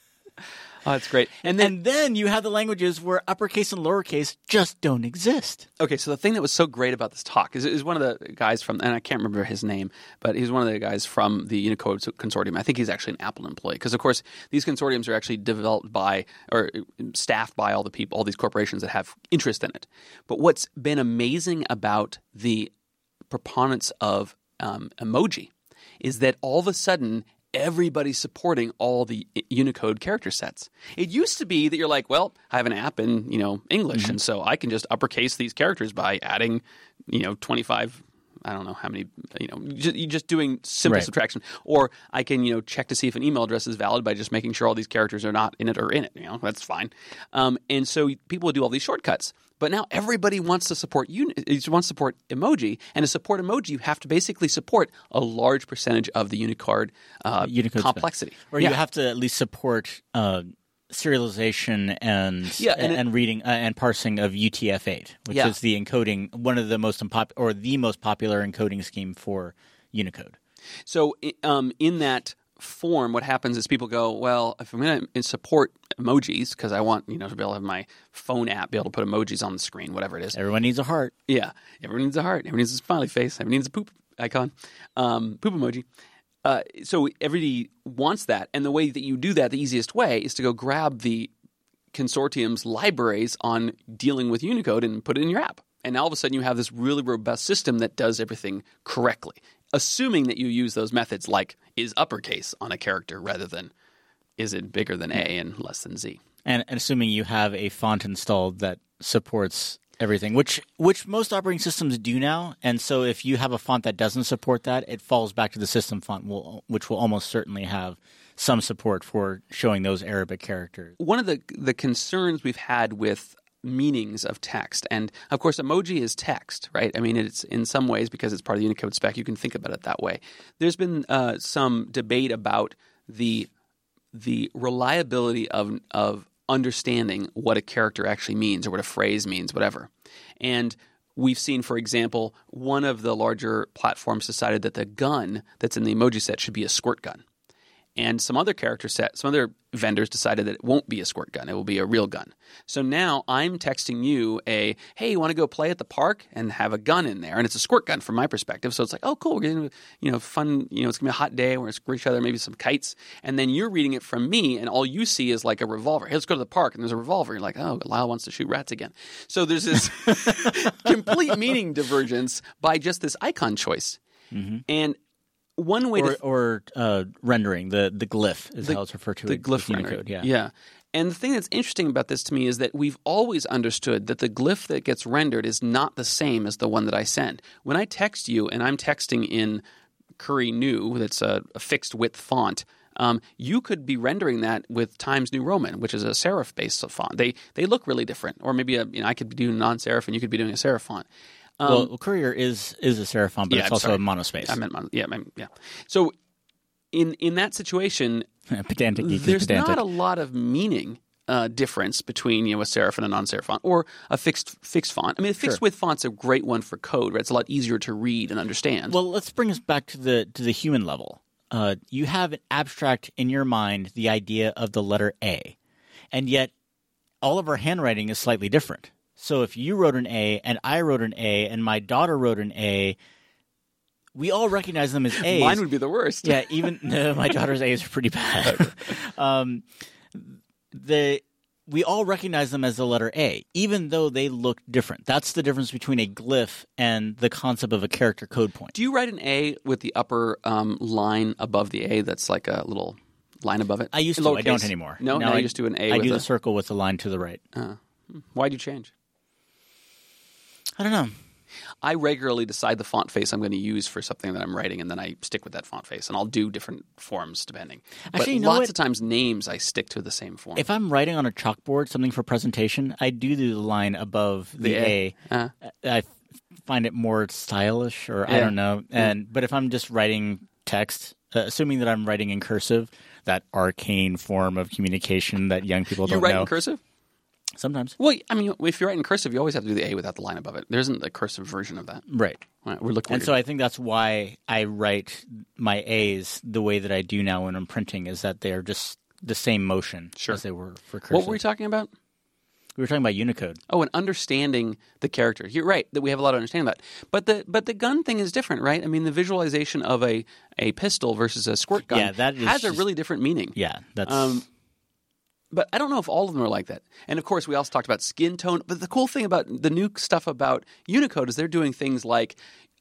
Oh, that's great. And then you have the languages where uppercase and lowercase just don't exist. Okay, so the thing that was so great about this talk is one of the guys from, and I can't remember his name, but he's one of the guys from the Unicode Consortium. I think he's actually an Apple employee because, of course, these consortiums are actually developed by or staffed by all the people, all these corporations that have interest in it. But what's been amazing about the proponents of emoji is that all of a sudden everybody's supporting all the Unicode character sets. It used to be that you're like, well, I have an app in, English, and so I can just uppercase these characters by adding, 25, I don't know how many, you're just doing simple Right. subtraction. Or I can, check to see if an email address is valid by just making sure all these characters are not in it or in it. That's fine. And so people would do all these shortcuts. But now everybody wants to support emoji, and to support emoji, you have to basically support a large percentage of the Unicode complexity. Or you have to at least support serialization and reading and parsing of UTF-8, which is the encoding, one of the most the most popular encoding scheme for Unicode. So in that form, what happens is people go, well, if I'm going to support emojis, because I want to be able to have my phone app be able to put emojis on the screen, whatever it is. Everyone needs a heart. Yeah, everyone needs a heart. Everyone needs a smiley face. Everyone needs a poop icon, poop emoji. So everybody wants that, and the way that you do that, the easiest way, is to go grab the consortium's libraries on dealing with Unicode and put it in your app. And all of a sudden you have this really robust system that does everything correctly, assuming that you use those methods like is uppercase on a character rather than is it bigger than A and less than Z. And assuming you have a font installed that supports everything, which most operating systems do now. And so if you have a font that doesn't support that, it falls back to the system font, which will almost certainly have some support for showing those Arabic characters. One of the concerns we've had with meanings of text, and of course emoji is text, right? I mean, it's in some ways, because it's part of the Unicode spec, you can think about it that way. There's been some debate about the reliability of understanding what a character actually means or what a phrase means, whatever. And we've seen, for example, one of the larger platforms decided that the gun that's in the emoji set should be a squirt gun. And some other vendors decided that it won't be a squirt gun. It will be a real gun. So now I'm texting you hey, you want to go play at the park and have a gun in there? And it's a squirt gun from my perspective. So it's like, oh, cool. We're getting, fun, it's going to be a hot day. We're going to squirt each other, maybe some kites. And then you're reading it from me, and all you see is like a revolver. Hey, let's go to the park, and there's a revolver. You're like, oh, Lyle wants to shoot rats again. So there's this complete meaning divergence by just this icon choice. Mm-hmm. And one way or rendering, the glyph is how it's referred to. The glyph Unicode, yeah. And the thing that's interesting about this to me is that we've always understood that the glyph that gets rendered is not the same as the one that I send. When I text you and I'm texting in Curry New, that's a fixed width font, you could be rendering that with Times New Roman, which is a serif-based font. They look really different. Or maybe I could be doing non-serif and you could be doing a serif font. Courier is a serif font, but it's also a monospace. I meant yeah. So in that situation, there's not a lot of meaning difference between a serif and a non-serif font, or a fixed font. I mean, a fixed width font's a great one for code, right? It's a lot easier to read and understand. Well, let's bring us back to the human level. You have an abstract in your mind the idea of the letter A, and yet all of our handwriting is slightly different. So if you wrote an A and I wrote an A and my daughter wrote an A, we all recognize them as A's. Mine would be the worst. Yeah, my daughter's A's are pretty bad. we all recognize them as the letter A, even though they look different. That's the difference between a glyph and the concept of a character code point. Do you write an A with the upper line above the A that's like a little line above it? I used to. I don't anymore. No, now I I just do an A I with do a... the circle with the line to the right. Why'd you change? I don't know. I regularly decide the font face I'm going to use for something that I'm writing, and then I stick with that font face, and I'll do different forms depending. Actually, you but know lots what? of times names I stick to the same form. If I'm writing on a chalkboard something for presentation, I do the line above the A. I find it more stylish, or I don't know. But if I'm just writing text, assuming that I'm writing in cursive, that arcane form of communication that young people don't know. You write in cursive? Sometimes. Well, I mean, if you're writing cursive, you always have to do the A without the line above it. There isn't a cursive version of that. Right. We're looking. And so I think that's why I write my A's the way that I do now when I'm printing, is that they're just the same motion as they were for cursive. What were we talking about? We were talking about Unicode. Oh, and understanding the character. You're right that we have a lot of understanding about. But the gun thing is different, right? I mean, the visualization of a pistol versus a squirt gun has a really different meaning. Yeah, that's. But I don't know if all of them are like that. And of course, we also talked about skin tone. But the cool thing about the new stuff about Unicode is they're doing things like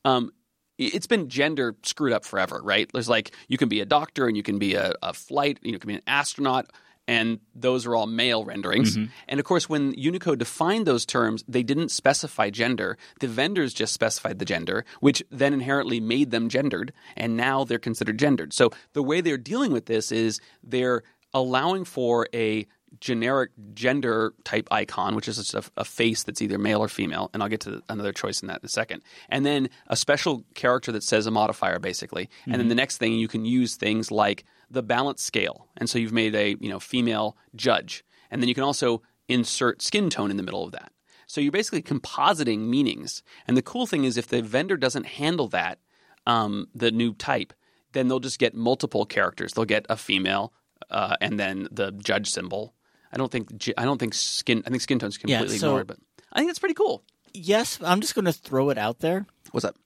it's been gender screwed up forever, right? There's like you can be a doctor and you can be a flight, you can be an astronaut, and those are all male renderings. Mm-hmm. And of course, when Unicode defined those terms, they didn't specify gender. The vendors just specified the gender, which then inherently made them gendered, and now they're considered gendered. So the way they're dealing with this is they're allowing for a generic gender type icon, which is just a face that's either male or female, and I'll get to another choice in that in a second. And then a special character that says a modifier, basically. Mm-hmm. And then the next thing, you can use things like the balance scale. And so you've made a female judge. And then you can also insert skin tone in the middle of that. So you're basically compositing meanings. And the cool thing is if the vendor doesn't handle that, the new type, then they'll just get multiple characters. They'll get a female, and then the judge symbol. I think skin tone's completely ignored, but I think it's pretty cool. Yes, I'm just going to throw it out there. What's up?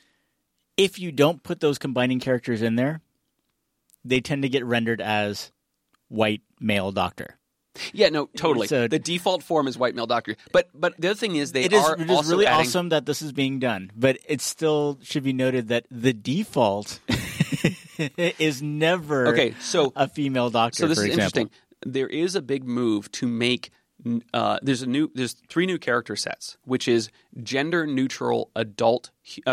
If you don't put those combining characters in there, they tend to get rendered as white male doctor. Yeah, no, totally. So, the default form is white male doctor. But the other thing is it is really awesome that this is being done, but it still should be noted that the default is never a female doctor. So this is interesting. There is a big move to make there's 3 new character sets, which is gender neutral adult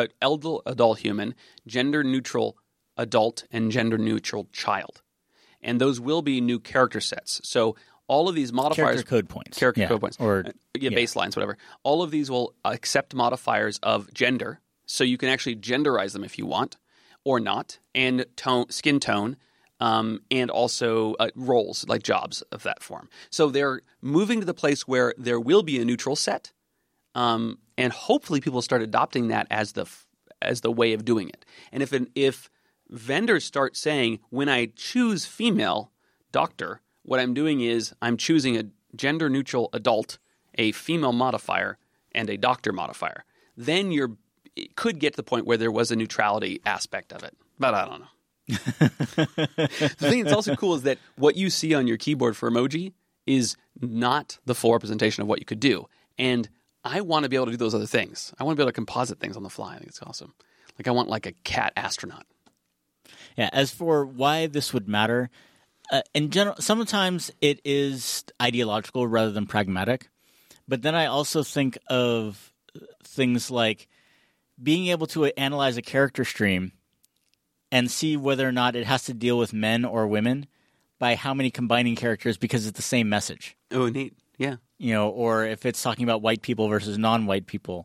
human, gender neutral adult, and gender neutral child. And those will be new character sets. So all of these modifiers, character code points, or baselines, whatever. All of these will accept modifiers of gender, so you can actually genderize them if you want or not, and skin tone. And also roles, like jobs of that form. So they're moving to the place where there will be a neutral set, and hopefully people start adopting that as the way of doing it. And if vendors start saying, when I choose female doctor, what I'm doing is I'm choosing a gender-neutral adult, a female modifier, and a doctor modifier, then it could get to the point where there was a neutrality aspect of it. But I don't know. The thing that's also cool is that what you see on your keyboard for emoji is not the full representation of what you could do. And I want to be able to do those other things. I want to be able to composite things on the fly. I think it's awesome. Like I want like a cat astronaut. Yeah, as for why this would matter, in general, sometimes it is ideological rather than pragmatic. But then I also think of things like being able to analyze a character stream and see whether or not it has to deal with men or women by how many combining characters, because it's the same message. Oh, neat. Yeah. Or if it's talking about white people versus non-white people.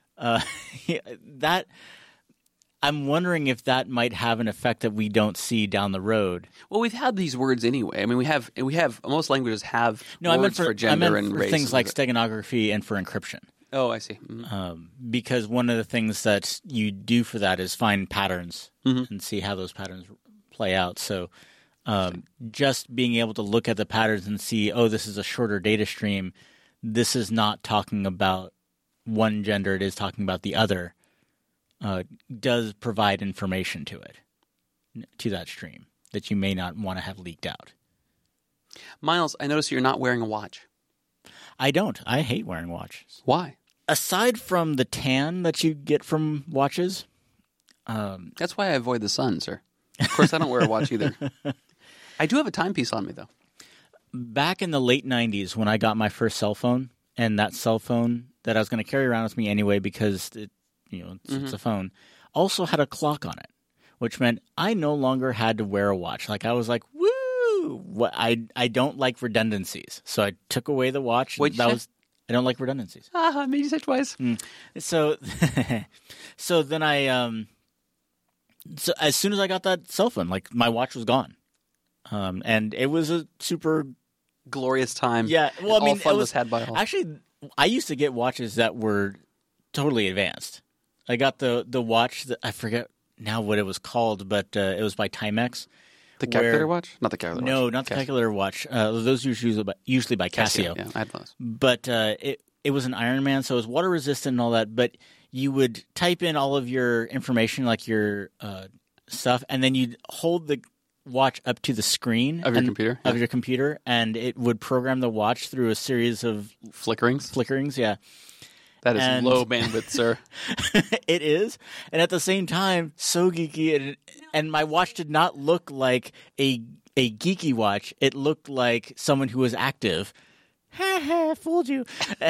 That I'm wondering if that might have an effect that we don't see down the road. Well, we've had these words anyway. I mean, we have most languages have words for gender and race. Things like steganography and for encryption. Oh, I see. Mm-hmm. Because one of the things that you do for that is find patterns and see how those patterns play out. So just being able to look at the patterns and see, this is a shorter data stream. This is not talking about one gender. It is talking about the other. Does provide information to that stream that you may not want to have leaked out. Miles, I notice you're not wearing a watch. I don't. I hate wearing watches. Why? Aside from the tan that you get from watches, That's why I avoid the sun, sir. Of course, I don't wear a watch either. I do have a timepiece on me, though. back in the late 90s when I got my first cell phone, and that cell phone that I was going to carry around with me anyway because it's a phone, also had a clock on it, which meant I no longer had to wear a watch. Like I was like, woo! I don't like redundancies, so I took away the watch. What'd you say? I don't like redundancies. I made you say twice. So, so then so as soon as I got that cell phone, like my watch was gone, and it was a super Glorious time. yeah. Well, I mean, all fun it was had by all. Actually, I used to get watches that were totally advanced. I got the watch that I forget now what it was called, but it was by Timex. The calculator watch? Not the calculator watch. No, not the calculator watch. Those are usually by Casio. Yeah, I had those. But it was an Ironman, so it was water resistant and all that. But you would type in all of your information, like your stuff, and then you'd hold the watch up to the screen Of your computer? of your computer, and it would program the watch through a series of Flickerings? Yeah, That is And- low bandwidth, sir. it is. And at the same time, so geeky, and my watch did not look like a geeky watch. It looked like someone who was active. Ha ha, fooled you.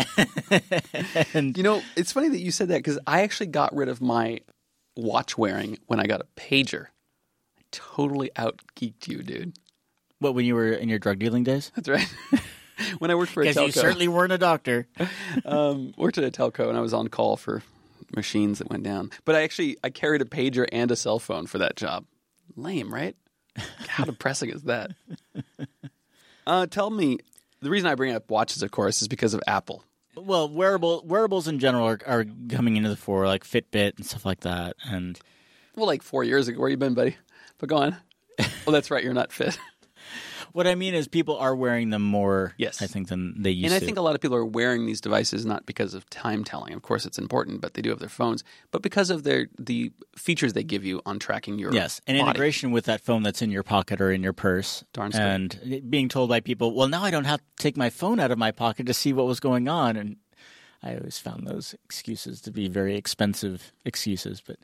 And You know, it's funny that you said that because I actually got rid of my watch wearing when I got a pager. I totally out geeked you, dude. what, when you were in your drug dealing days? That's right. When I worked for a Because telco, you certainly weren't a doctor. worked at a telco, and I was on call for machines that went down. But I carried a pager and a cell phone for that job. Lame, right? How depressing is that? Tell me, the reason I bring up watches, of course, is because of Apple. Well, wearables in general are coming into the fore, like Fitbit and stuff like that. And Well, like 4 years ago. Where you been, buddy? But go on. Oh, that's right. You're not fit. what I mean is people are wearing them more, Yes. I think, than they used And to. I think a lot of people are wearing these devices not because of time telling. Of course, it's important, but they do have their phones. But because of the features they give you on tracking your Yes, and body. integration with that phone that's in your pocket or in your purse. Darn straight. And being told by people, well, now I don't have to take my phone out of my pocket to see what was going on. And I always found those excuses to be very expensive excuses. But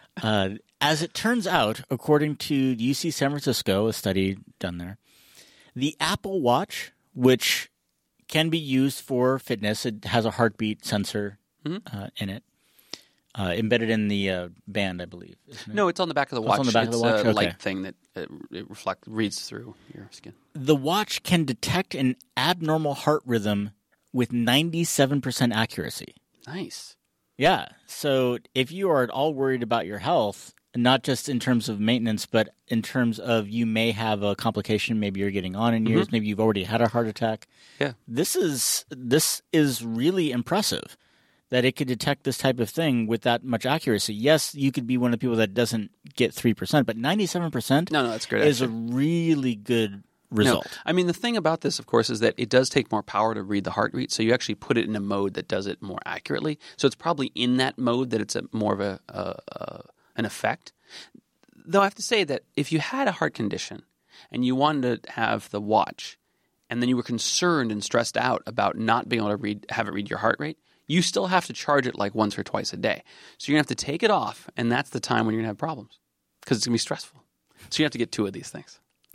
as it turns out, according to UC San Francisco, a study done there, the Apple Watch, which can be used for fitness, it has a heartbeat sensor in it. Embedded in the band, I believe. Isn't it? No, it's on the back of the it's watch. on the back of the It's watch? a Okay. light thing that it reads through your skin. The watch can detect an abnormal heart rhythm with 97% accuracy. Nice. Yeah. So if you are at all worried about your health, not just in terms of maintenance, but in terms of you may have a complication, maybe you're getting on in years, maybe you've already had a heart attack. Yeah. This is really impressive that it could detect this type of thing with that much accuracy. Yes, you could be one of the people that doesn't get 3%, but 97% No, that's great. is a actually. really good result. No. I mean, the thing about this, of course, is that it does take more power to read the heart rate. So you actually put it in a mode that does it more accurately. So it's probably in that mode that it's more of an effect. Though I have to say that if you had a heart condition and you wanted to have the watch, and then you were concerned and stressed out about not being able to have it read your heart rate, you still have to charge it like once or twice a day. So you're going to have to take it off, and that's the time when you're going to have problems because it's going to be stressful. So you have to get two of these things.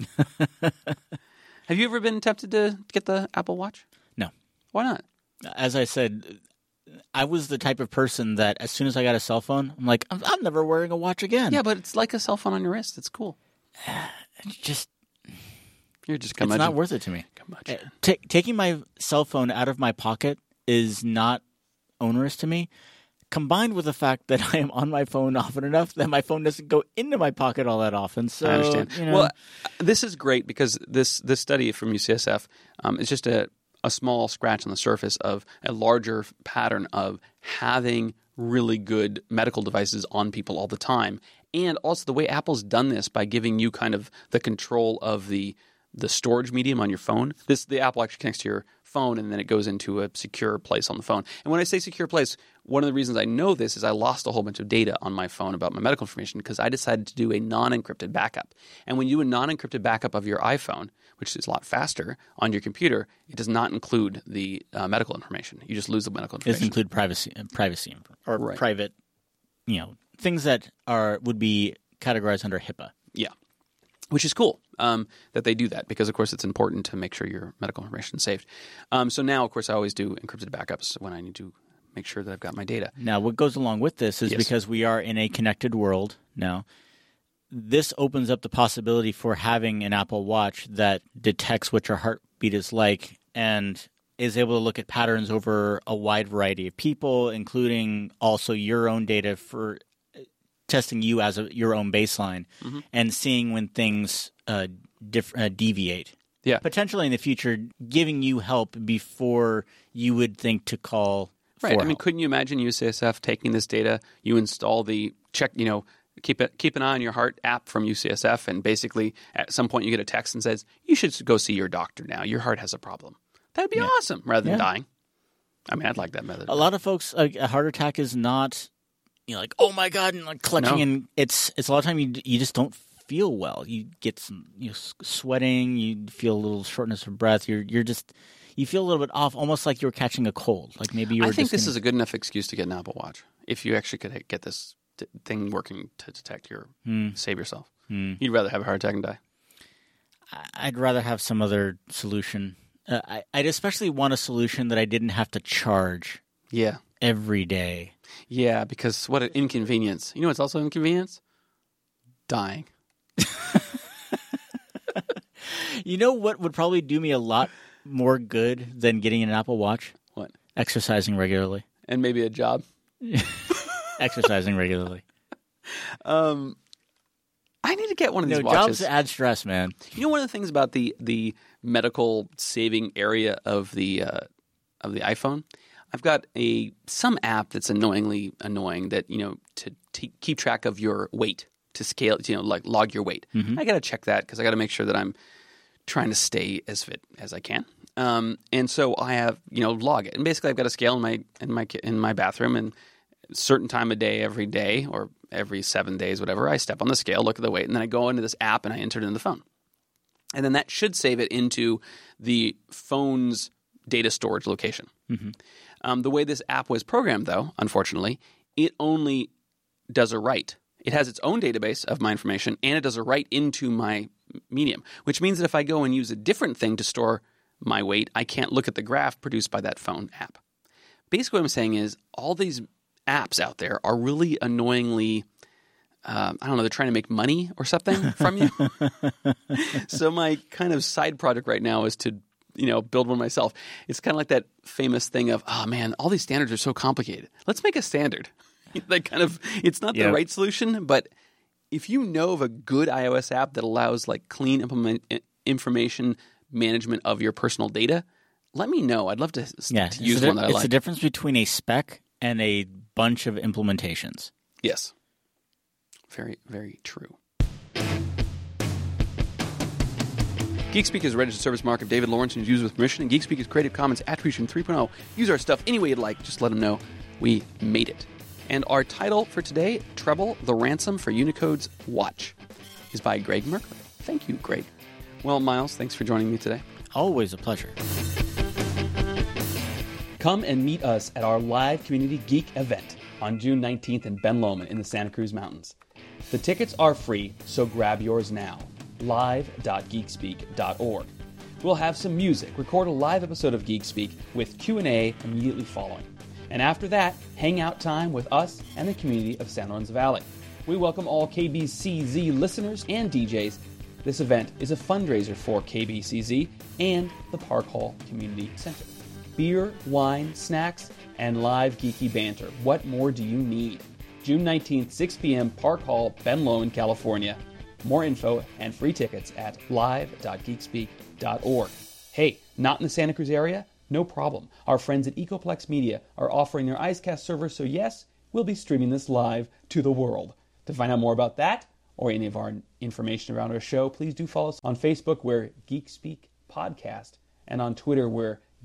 Have you ever been tempted to get the Apple Watch? No. Why not? As I said, I was the type of person that as soon as I got a cell phone, I'm like, I'm never wearing a watch again. Yeah, but it's like a cell phone on your wrist. It's cool. It's just, You're just it's not worth it to me. curmudgeon. Taking my cell phone out of my pocket is not onerous to me, combined with the fact that I am on my phone often enough that my phone doesn't go into my pocket all that often. So, I understand. you know, Well, this is great because this study from UCSF is just a small scratch on the surface of a larger pattern of having really good medical devices on people all the time. And also the way Apple's done this by giving you kind of the control of the storage medium on your phone. The Apple actually connects to your phone and then it goes into a secure place on the phone. And when I say secure place, one of the reasons I know this is I lost a whole bunch of data on my phone about my medical information because I decided to do a non-encrypted backup. And when you do a non-encrypted backup of your iPhone, which is a lot faster on your computer, it does not include the medical information. You just lose the medical information. It doesn't include privacy or Right. private, things that would be categorized under HIPAA. Yeah, which is cool that they do that because, of course, it's important to make sure your medical information is saved. So now, of course, I always do encrypted backups when I need to make sure that I've got my data. Now, what goes along with this is because we are in a connected world now, this opens up the possibility for having an Apple Watch that detects what your heartbeat is like and is able to look at patterns over a wide variety of people, including also your own data for testing you as your own baseline and seeing when things deviate. Yeah. Potentially in the future, giving you help before you would think to call Right. for I mean, help. couldn't you imagine UCSF taking this data, you install the check, keep an eye on your heart app from UCSF, and basically at some point you get a text and says, you should go see your doctor now. Your heart has a problem. That'd be awesome rather than dying. I mean, I'd like that method. A lot of folks, a heart attack is not, like, oh my God, and like clutching, and it's a lot of time you just don't feel well. You get some sweating, you feel a little shortness of breath. You feel a little bit off, almost like you were catching a cold. Like maybe you were. I think this is a good enough excuse to get an Apple Watch if you actually could get this thing working to detect save yourself. You'd rather have a heart attack and die. I'd rather have some other solution. I'd especially want a solution that I didn't have to charge. Yeah. Every day. Yeah, because what an inconvenience. You know what's also an inconvenience? Dying. You know what would probably do me a lot more good than getting an Apple Watch? What? Exercising regularly. And maybe a job. Exercising regularly. I need to get one of these watches. Jobs add stress, man. You know, one of the things about the medical saving area of the iPhone, I've got some app that's annoyingly annoying that to keep track of your weight, to scale, like log your weight. I got to check that because I got to make sure that I'm trying to stay as fit as I can. And so I have log it, and basically I've got a scale in my bathroom, and a certain time of day every day or every 7 days, whatever, I step on the scale, look at the weight, and then I go into this app and I enter it in the phone. And then that should save it into the phone's data storage location. The way this app was programmed, though, unfortunately, it only does a write. It has its own database of my information, and it does a write into my Medium, which means that if I go and use a different thing to store my weight, I can't look at the graph produced by that phone app. Basically, what I'm saying is all these apps out there are really annoyingly, I don't know, they're trying to make money or something from you. So my kind of side project right now is to build one myself. It's kind of like that famous thing of, oh man, all these standards are so complicated. Let's make a standard. It's not the right solution, but if you know of a good iOS app that allows like clean information management of your personal data, let me know. I'd love to use one that I like. It's the difference between a spec and a bunch of implementations. Yes. Very, very true. GeekSpeak is a registered service mark of David Lawrence and is used with permission, and GeekSpeak is Creative Commons Attribution 3.0. Use our stuff any way you'd like. Just let them know we made it. And our title for today, Treble, the Ransom for Unicode's Watch, is by Greg Merkley. Thank you, Greg. Well, Miles, thanks for joining me today. Always a pleasure. Come and meet us at our live Community Geek event on June 19th in Ben Lomond in the Santa Cruz Mountains. The tickets are free, so grab yours now. live.geekspeak.org. We'll have some music, record a live episode of GeekSpeak with Q&A immediately following. And after that, hangout time with us and the community of San Lorenzo Valley. We welcome all KBCZ listeners and DJs. This event is a fundraiser for KBCZ and the Park Hall Community Center. Beer, wine, snacks, and live geeky banter. What more do you need? June 19th, 6 p.m., Park Hall, Ben Lomond, California. More info and free tickets at live.geekspeak.org. Hey, not in the Santa Cruz area? No problem. Our friends at Ecoplex Media are offering their IceCast server, so yes, we'll be streaming this live to the world. To find out more about that, or any of our information around our show, please do follow us on Facebook, we're GeekSpeak Podcast, and on Twitter, we're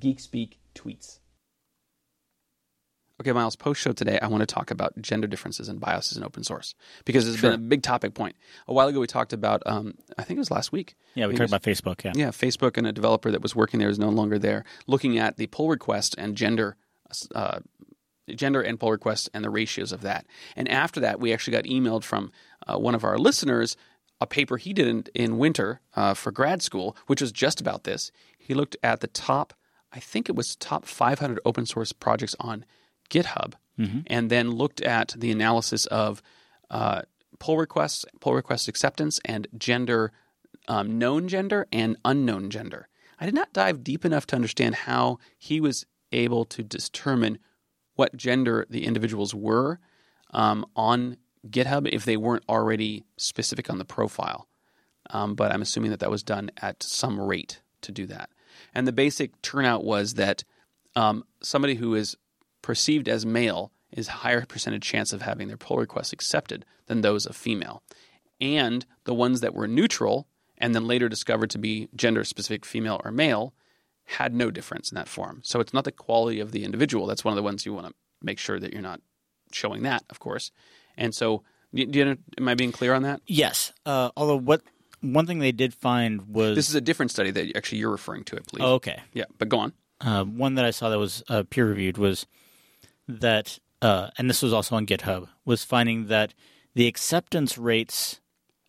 Geek Speak tweets. Okay, Miles, post-show today, I want to talk about gender differences in BIOSes in open source because it's been a big topic point. A while ago, we talked about, I think it was last week. Yeah, we talked about Facebook, yeah. Yeah, Facebook and a developer that was working there is no longer there, looking at the pull request and gender and pull requests and the ratios of that. And after that, we actually got emailed from one of our listeners a paper he did in winter for grad school, which was just about this. He looked at the top 500 open source projects on GitHub, and then looked at the analysis of pull request acceptance, and gender, known gender and unknown gender. I did not dive deep enough to understand how he was able to determine what gender the individuals were on GitHub if they weren't already specific on the profile. But I'm assuming that was done at some rate to do that. And the basic turnout was that somebody who is perceived as male is a higher percentage chance of having their pull requests accepted than those of female. And the ones that were neutral and then later discovered to be gender-specific female or male had no difference in that form. So it's not the quality of the individual. That's one of the ones you want to make sure that you're not showing that, of course. And so am I being clear on that? Yes. Although one thing they did find was... This is a different study that actually you're referring to, I believe. Oh, okay. Yeah, but go on. One that I saw that was peer-reviewed was that, and this was also on GitHub, was finding that the acceptance rates,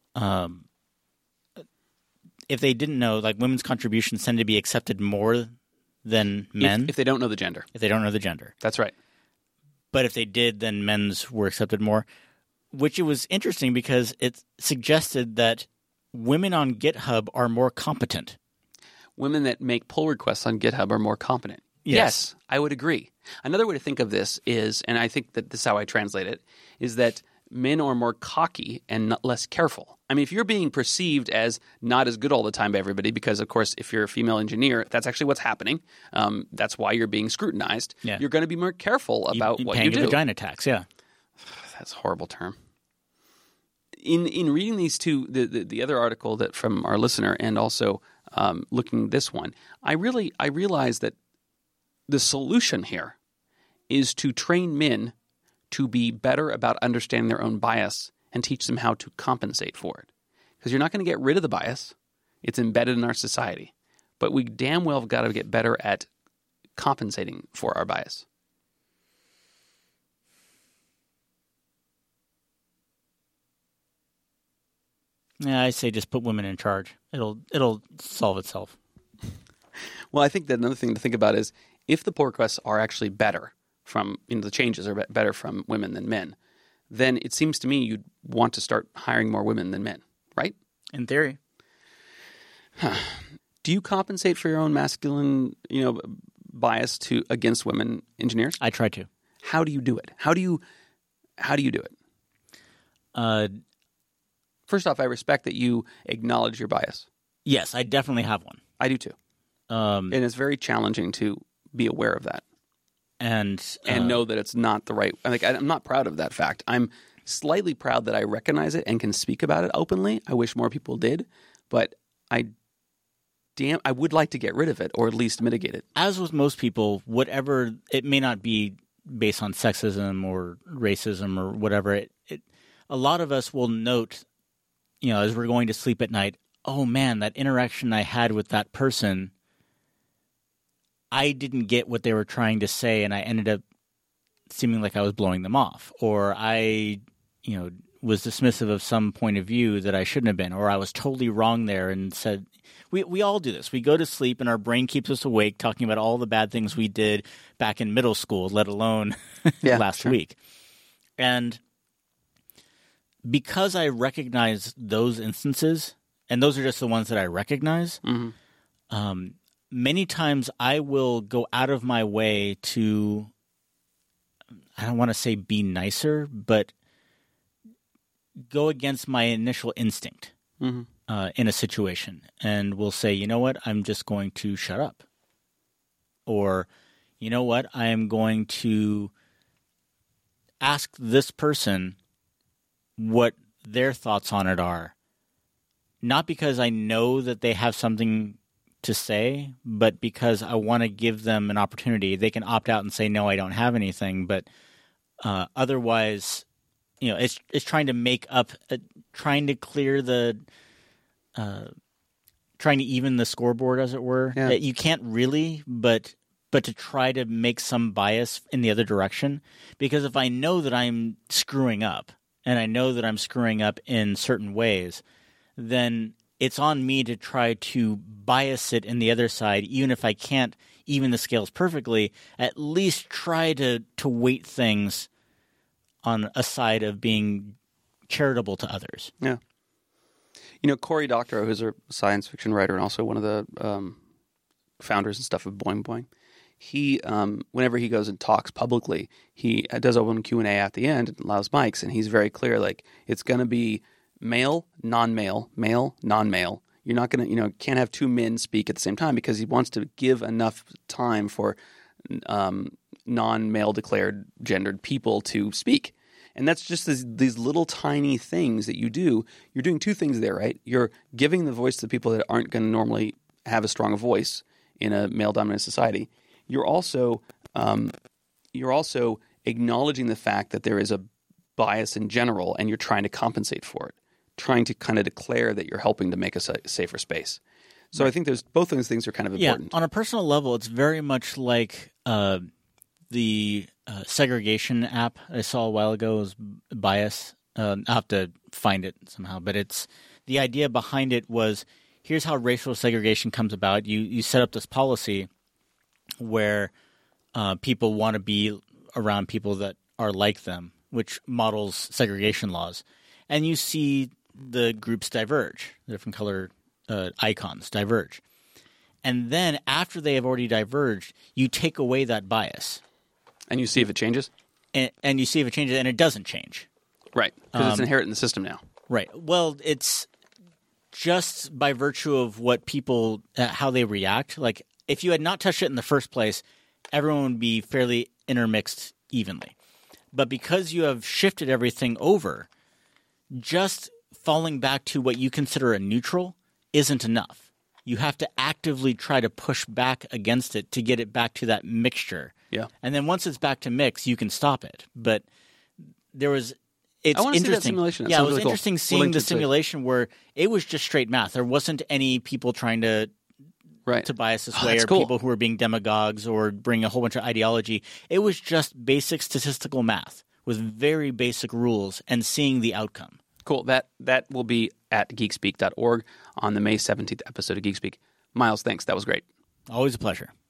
if they didn't know, like women's contributions tend to be accepted more than men. If they don't know the gender. If they don't know the gender. That's right. But if they did, then men's were accepted more, which it was interesting because it suggested that women on GitHub are more competent. Women that make pull requests on GitHub are more competent. Yes, I would agree. Another way to think of this is, and I think that this is how I translate it, is that men are more cocky and less careful. I mean, if you're being perceived as not as good all the time by everybody, because, of course, if you're a female engineer, that's actually what's happening. That's why you're being scrutinized. Yeah. You're going to be more careful about what you do. Vagina tax, yeah. That's a horrible term. In reading these two, the other article that from our listener and also looking at this one, I realized that the solution here is to train men to be better about understanding their own bias and teach them how to compensate for it. Because you're not going to get rid of the bias. It's embedded in our society. But we damn well have got to get better at compensating for our bias. Yeah, I say just put women in charge. It'll solve itself. Well, I think that another thing to think about is if the pull requests are actually better from, the changes are better from women than men, then it seems to me you'd want to start hiring more women than men, right? In theory. Do you compensate for your own masculine, bias against women engineers? I try to. How do you do it? How do you do it? First off, I respect that you acknowledge your bias. Yes, I definitely have one. I do too. And it's very challenging to be aware of that. And know that it's not the right... I'm not proud of that fact. I'm slightly proud that I recognize it and can speak about it openly. I wish more people did. But I would like to get rid of it or at least mitigate it. As with most people, whatever... It may not be based on sexism or racism or whatever. A lot of us will note, as we're going to sleep at night, oh man, that interaction I had with that person... I didn't get what they were trying to say, and I ended up seeming like I was blowing them off. Or I, was dismissive of some point of view that I shouldn't have been. Or I was totally wrong there and said, we all do this. We go to sleep, and our brain keeps us awake talking about all the bad things we did back in middle school, let alone last week. And because I recognize those instances, and those are just the ones that I recognize, many times I will go out of my way to, I don't want to say be nicer, but go against my initial instinct in a situation. And will say, you know what, I'm just going to shut up. Or, you know what, I am going to ask this person what their thoughts on it are. Not because I know that they have something to say, but because I want to give them an opportunity. They can opt out and say, no, I don't have anything, but otherwise, it's trying to make up, trying to clear the, trying to even the scoreboard, as it were. Yeah. You can't really, but to try to make some bias in the other direction. Because if I know that I'm screwing up, and I know that I'm screwing up in certain ways, then it's on me to try to bias it in the other side, even if I can't even the scales perfectly, at least try to weight things on a side of being charitable to others. Yeah. Cory Doctorow, who's a science fiction writer and also one of the founders and stuff of Boing Boing, he, whenever he goes and talks publicly, he does open Q&A at the end and allows mics, and he's very clear, like, it's going to be male, non-male, male, non-male. You're not going to, can't have two men speak at the same time, because he wants to give enough time for non-male declared gendered people to speak. And that's just these little tiny things that you do. You're doing two things there, right? You're giving the voice to people that aren't going to normally have a strong voice in a male-dominated society. You're also acknowledging the fact that there is a bias in general, and you're trying to compensate for it, trying to kind of declare that you're helping to make a safer space. So I think both those things are kind of important. Yeah, on a personal level, it's very much like the segregation app I saw a while ago was Bias. I'll have to find it somehow, but the idea behind it was, here's how racial segregation comes about. You set up this policy where people want to be around people that are like them, which models segregation laws. And you see the groups diverge, the different color icons diverge. And then after they have already diverged, you take away that bias. And you see if it changes? And you see if it changes, and it doesn't change. Right, because it's inherent in the system now. Right. Well, it's just by virtue of what people, how they react. Like, if you had not touched it in the first place, everyone would be fairly intermixed evenly. But because you have shifted everything over, just falling back to what you consider a neutral isn't enough. You have to actively try to push back against it to get it back to that mixture. Yeah. And then once it's back to mix, you can stop it. But it's I want to interesting. see that simulation. That yeah, it sounds was really cool. interesting We'll seeing link the to it. simulation where it was just straight math. There wasn't any people trying to bias this way, that's or cool. people who were being demagogues or bring a whole bunch of ideology. It was just basic statistical math with very basic rules and seeing the outcome. Cool. That will be at geekspeak.org on the May 17th episode of Geekspeak. Miles, thanks. That was great. Always a pleasure.